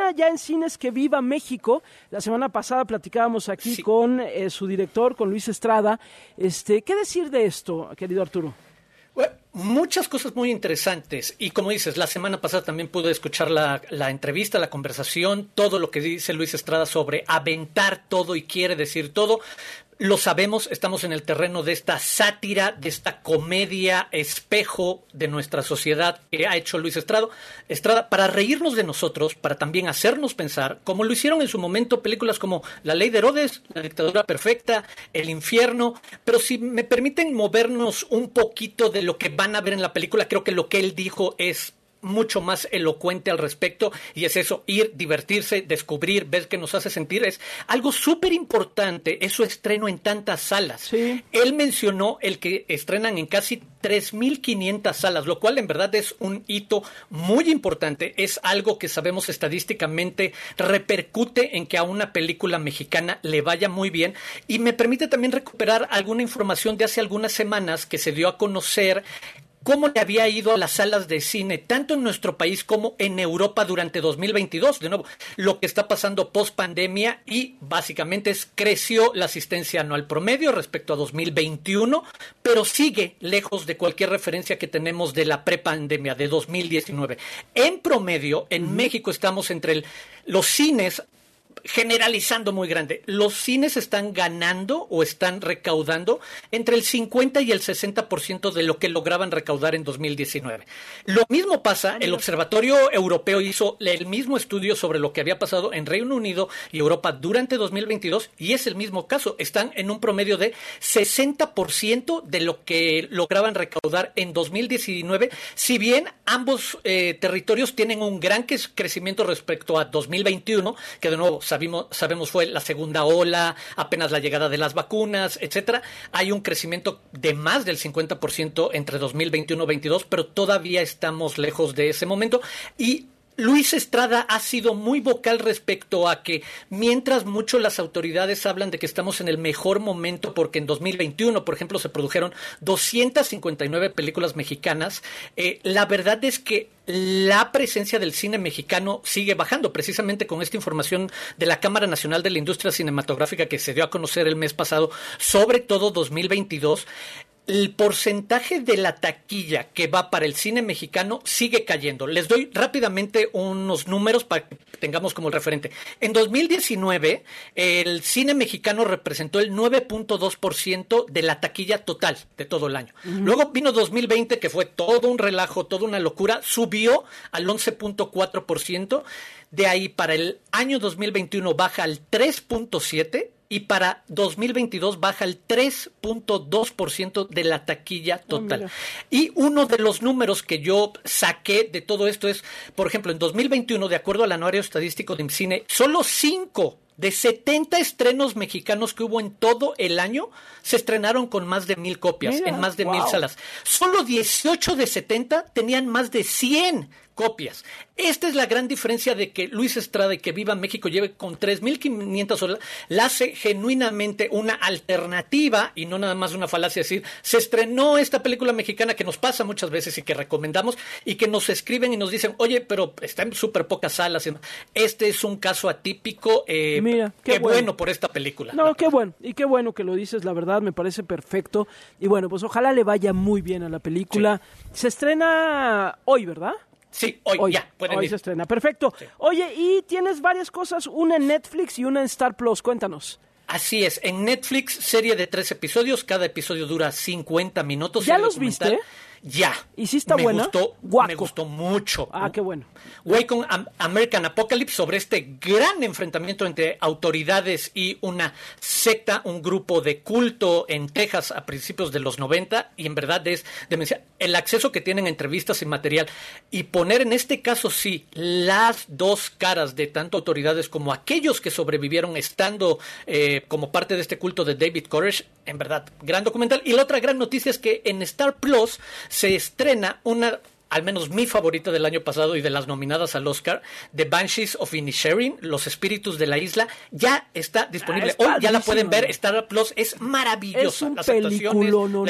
Speaker 11: cines que viva México. La semana pasada platicábamos aquí con su director, con Luis Estrada. ¿Qué decir de esto, querido Arturo?
Speaker 16: Bueno, muchas cosas muy interesantes y como dices, la semana pasada también pude escuchar la entrevista, la conversación, todo lo que dice Luis Estrada sobre aventar todo y quiere decir todo. Lo sabemos, estamos en el terreno de esta sátira, de esta comedia espejo de nuestra sociedad que ha hecho Luis Estrada para reírnos de nosotros, para también hacernos pensar, como lo hicieron en su momento películas como La Ley de Herodes, La Dictadura Perfecta, El Infierno. Pero si me permiten movernos un poquito de lo que van a ver en la película, creo que lo que él dijo es mucho más elocuente al respecto, y es eso, ir, divertirse, descubrir, ver qué nos hace sentir. Es algo súper importante, es su estreno en tantas salas. Sí. Él mencionó el que estrenan en casi 3,500 salas, lo cual en verdad es un hito muy importante. Es algo que sabemos estadísticamente repercute en que a una película mexicana le vaya muy bien, y me permite también recuperar alguna información de hace algunas semanas que se dio a conocer cómo le había ido a las salas de cine, tanto en nuestro país como en Europa durante 2022. De nuevo, lo que está pasando post pandemia, y básicamente creció la asistencia anual promedio respecto a 2021, pero sigue lejos de cualquier referencia que tenemos de la prepandemia de 2019. En promedio, en México estamos entre los cines, generalizando muy grande, los cines están ganando o están recaudando entre el 50 y el 60% de lo que lograban recaudar en 2019. Lo mismo pasa, el Observatorio Europeo hizo el mismo estudio sobre lo que había pasado en Reino Unido y Europa durante 2022, y es el mismo caso, están en un promedio de 60% de lo que lograban recaudar en 2019, si bien ambos territorios tienen un gran crecimiento respecto a 2021, que de nuevo sabemos fue la segunda ola, apenas la llegada de las vacunas, etcétera. Hay un crecimiento de más del 50% entre 2021 y 2022, pero todavía estamos lejos de ese momento. Y Luis Estrada ha sido muy vocal respecto a que mientras mucho las autoridades hablan de que estamos en el mejor momento porque en 2021, por ejemplo, se produjeron 259 películas mexicanas, la verdad es que la presencia del cine mexicano sigue bajando, precisamente con esta información de la Cámara Nacional de la Industria Cinematográfica que se dio a conocer el mes pasado, sobre todo 2022. El porcentaje de la taquilla que va para el cine mexicano sigue cayendo. Les doy rápidamente unos números para que tengamos como referente. En 2019, el cine mexicano representó el 9.2% de la taquilla total de todo el año. Luego vino 2020, que fue todo un relajo, toda una locura, subió al 11.4%. De ahí para el año 2021 baja al 3.7%. Y para 2022 baja el 3.2% de la taquilla total. Y uno de los números que yo saqué de todo esto es, por ejemplo, en 2021, de acuerdo al anuario estadístico de IMCINE, solo 5 de 70 estrenos mexicanos que hubo en todo el año se estrenaron con más de 1,000 copias, en más de 1,000 salas. Solo 18 de 70 tenían más de 100 copias. Esta es la gran diferencia de que Luis Estrada y que Viva México lleve con 3,500 horas, la hace genuinamente una alternativa y no nada más una falacia decir, se estrenó esta película mexicana que nos pasa muchas veces y que recomendamos y que nos escriben y nos dicen, oye, pero está en súper pocas salas. Este es un caso atípico. Mira, qué bueno por esta película.
Speaker 11: No, qué bueno, y qué bueno que lo dices, la verdad, me parece perfecto. Y bueno, pues ojalá le vaya muy bien a la película. Sí. Se estrena hoy, ¿verdad?
Speaker 16: Sí, hoy ya, pueden
Speaker 11: ir.
Speaker 16: Hoy
Speaker 11: se estrena, perfecto. Sí. Oye, y tienes varias cosas, una en Netflix y una en Star Plus, cuéntanos.
Speaker 16: Así es, en Netflix, serie de 3 episodios, cada episodio dura 50 minutos.
Speaker 11: ¿Ya los viste?
Speaker 16: Ya.
Speaker 11: ¿Y sí está buena?
Speaker 16: Me gustó mucho.
Speaker 11: Ah, qué bueno.
Speaker 16: Wake American Apocalypse, sobre este gran enfrentamiento entre autoridades y una secta, un grupo de culto en Texas a principios de los 90, y en verdad es demencial el acceso que tienen a entrevistas y material, y poner en este caso sí las dos caras de tanto autoridades como aquellos que sobrevivieron estando como parte de este culto de David Koresh. En verdad, gran documental. Y la otra gran noticia es que en Star Plus se estrena una, al menos mi favorita del año pasado y de las nominadas al Oscar, The Banshees of Inisherin, Los Espíritus de la Isla. Ya está disponible. Hoy ya la pueden ver. Star Plus es maravillosa.
Speaker 11: Es un película,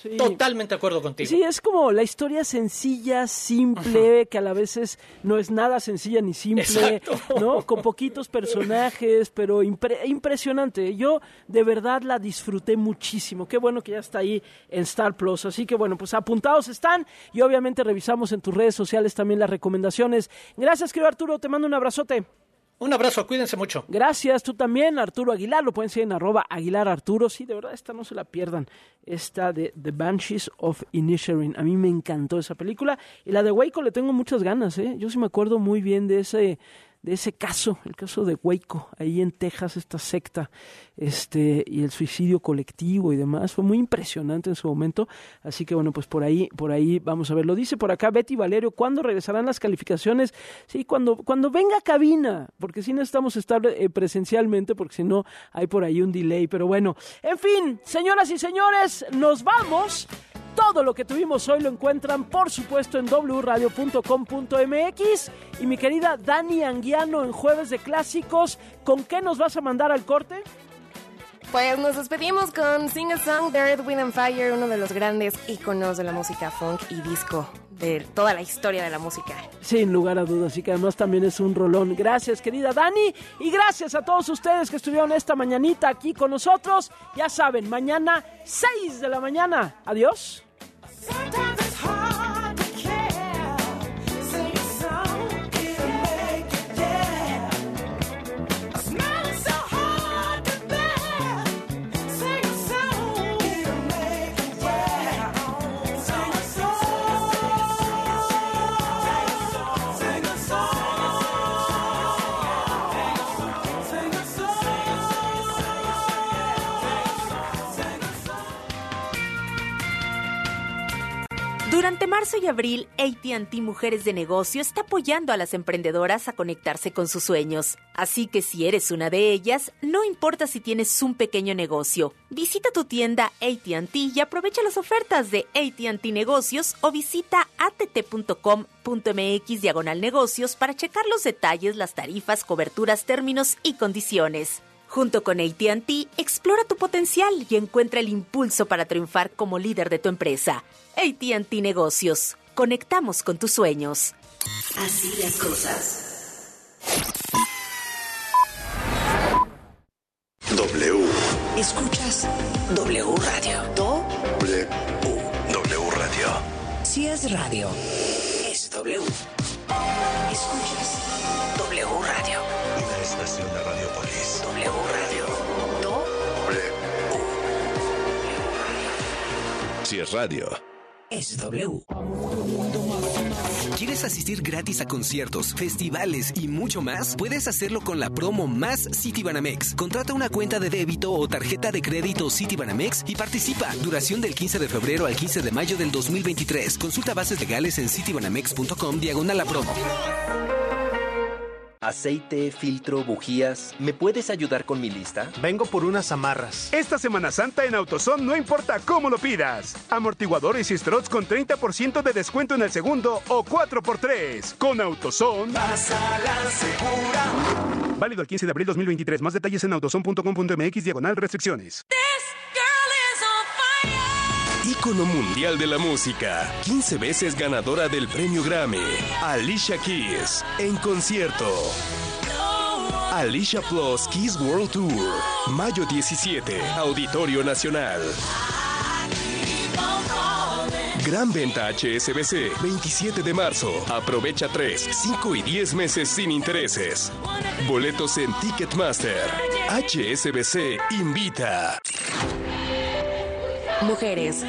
Speaker 16: Sí. Totalmente de acuerdo contigo.
Speaker 11: Sí, es como la historia sencilla, simple, que a la vez no es nada sencilla ni simple, exacto, ¿no? Con poquitos personajes, pero impresionante. Yo de verdad la disfruté muchísimo. Qué bueno que ya está ahí en Star Plus. Así que bueno, pues apuntados están y obviamente revisamos en tus redes sociales también las recomendaciones. Gracias, querido Arturo, te mando un abrazote.
Speaker 16: Un abrazo, cuídense mucho.
Speaker 11: Gracias, tú también, Arturo Aguilar, lo pueden seguir en @AguilarArturo. Sí, de verdad, esta no se la pierdan. Esta de The Banshees of Inisherin. A mí me encantó esa película. Y la de Waco le tengo muchas ganas, ¿eh? Yo sí me acuerdo muy bien de ese caso, el caso de Waco, ahí en Texas, esta secta, y el suicidio colectivo y demás. Fue muy impresionante en su momento. Así que bueno, pues por ahí vamos a ver. Lo dice por acá Betty Valerio, ¿cuándo regresarán las calificaciones? Sí, cuando venga a cabina, porque sí necesitamos estar presencialmente, porque si no hay por ahí un delay. Pero bueno, en fin, señoras y señores, nos vamos. Todo lo que tuvimos hoy lo encuentran, por supuesto, en wradio.com.mx. Y mi querida Dani Anguiano en Jueves de Clásicos, ¿con qué nos vas a mandar al corte?
Speaker 4: Pues nos despedimos con Sing a Song de Earth, Wind and Fire, uno de los grandes íconos de la música funk y disco de toda la historia de la música.
Speaker 11: Sin lugar a dudas, y que además también es un rolón. Gracias, querida Dani, y gracias a todos ustedes que estuvieron esta mañanita aquí con nosotros. Ya saben, mañana 6 de la mañana. Adiós.
Speaker 5: Durante marzo y abril, AT&T Mujeres de Negocio está apoyando a las emprendedoras a conectarse con sus sueños. Así que si eres una de ellas, no importa si tienes un pequeño negocio. Visita tu tienda AT&T y aprovecha las ofertas de AT&T Negocios o visita att.com.mx/negocios para checar los detalles, las tarifas, coberturas, términos y condiciones. Junto con AT&T, explora tu potencial y encuentra el impulso para triunfar como líder de tu empresa. AT&T Negocios. Conectamos con tus sueños.
Speaker 13: Así las cosas.
Speaker 12: W.
Speaker 13: Escuchas W Radio.
Speaker 12: W. W Radio.
Speaker 13: Si es radio, es W. Escuchas W Radio.
Speaker 12: Una estación de Radiopolis.
Speaker 13: W Radio.
Speaker 12: W. Si es radio,
Speaker 13: es W.
Speaker 7: ¿Quieres asistir gratis a conciertos, festivales y mucho más? Puedes hacerlo con la promo Más Citibanamex. Contrata una cuenta de débito o tarjeta de crédito Citibanamex y participa. Duración del 15 de febrero al 15 de mayo del 2023. Consulta bases legales en citibanamex.com/la promo.
Speaker 8: Aceite, filtro, bujías. ¿Me puedes ayudar con mi lista?
Speaker 14: Vengo por unas amarras. Esta Semana Santa en AutoZone no importa cómo lo pidas. Amortiguadores y struts con 30% de descuento en el segundo o 4x3. Con AutoZone.
Speaker 12: Vas a la segura.
Speaker 14: Válido el 15 de abril 2023. Más detalles en autozone.com.mx/restricciones.
Speaker 17: Ícono mundial de la música, 15 veces ganadora del premio Grammy, Alicia Keys, en concierto. Alicia Plus Keys World Tour, mayo 17, Auditorio Nacional. Gran venta HSBC, 27 de marzo. Aprovecha 3, 5 y 10 meses sin intereses. Boletos en Ticketmaster. HSBC invita.
Speaker 13: Mujeres.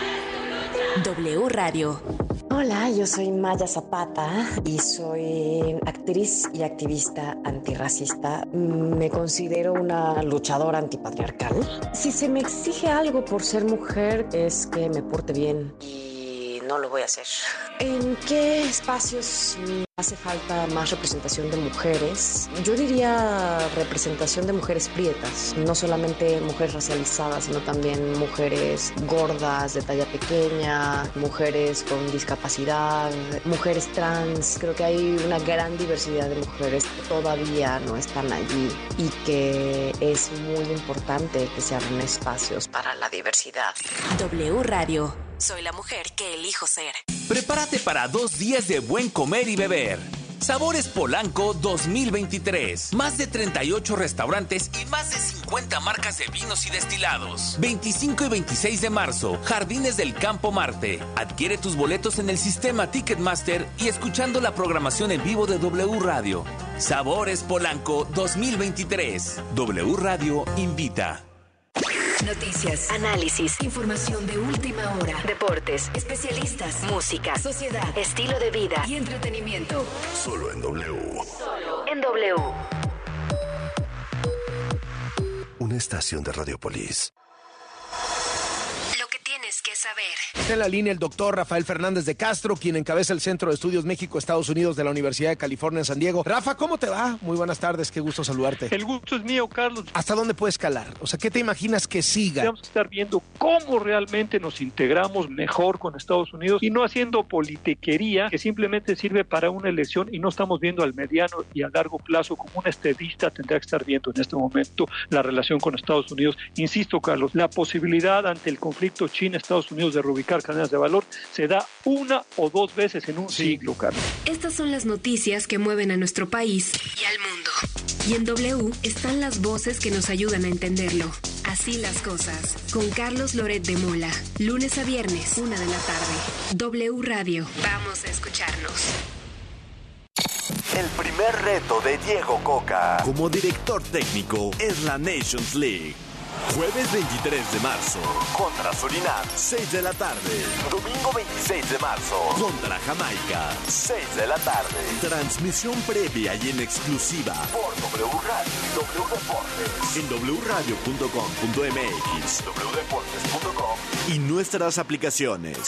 Speaker 13: W Radio.
Speaker 18: Hola, yo soy Maya Zapata y soy actriz y activista antirracista. Me considero una luchadora antipatriarcal. Si se me exige algo por ser mujer es que me porte bien y no lo voy a hacer. ¿En qué espacios hace falta más representación de mujeres? Yo diría representación de mujeres prietas, no solamente mujeres racializadas, sino también mujeres gordas, de talla pequeña, mujeres con discapacidad, mujeres trans. Creo que hay una gran diversidad de mujeres que todavía no están allí y que es muy importante que se abran espacios para la diversidad.
Speaker 13: W Radio. Soy la mujer que elijo ser.
Speaker 1: Prepárate para 2 días de buen comer y beber. Sabores Polanco 2023. Más de 38 restaurantes y más de 50 marcas de vinos y destilados. 25 y 26 de marzo, Jardines del Campo Marte. Adquiere tus boletos en el sistema Ticketmaster y escuchando la programación en vivo de W Radio. Sabores Polanco 2023. W Radio invita.
Speaker 13: Noticias, análisis, información de última hora, deportes, especialistas, música, sociedad, estilo de vida y entretenimiento.
Speaker 12: Solo en W.
Speaker 13: Solo en W.
Speaker 12: Una estación de Radiopolis.
Speaker 13: Lo que tienes que saber.
Speaker 6: Está en la línea el doctor Rafael Fernández de Castro, quien encabeza el Centro de Estudios México-Estados Unidos de la Universidad de California en San Diego. Rafa, ¿cómo te va? Muy buenas tardes, qué gusto saludarte.
Speaker 15: El gusto es mío, Carlos.
Speaker 6: ¿Hasta dónde puede escalar? O sea, ¿qué te imaginas que siga?
Speaker 15: Vamos a estar viendo cómo realmente nos integramos mejor con Estados Unidos y no haciendo politiquería que simplemente sirve para una elección y no estamos viendo al mediano y a largo plazo como un estadista tendrá que estar viendo en este momento la relación con Estados Unidos. Insisto, Carlos, la posibilidad ante el conflicto China-Estados Unidos de reubicar cadenas de valor se da 1 o 2 veces en un siglo, Carlos.
Speaker 13: Estas son las noticias que mueven a nuestro país y al mundo. Y en W están las voces que nos ayudan a entenderlo. Así las cosas. Con Carlos Loret de Mola. Lunes a viernes, 1 de la tarde. W Radio. Vamos a escucharnos.
Speaker 19: El primer reto de Diego Coca como director técnico es la Nations League. Jueves 23 de marzo, contra Surinam, 6 de la tarde. Domingo 26 de marzo, contra Jamaica, 6 de la tarde. Transmisión previa y en exclusiva por W Radio y W Deportes. En wradio.com.mx, wdeportes.com y nuestras aplicaciones.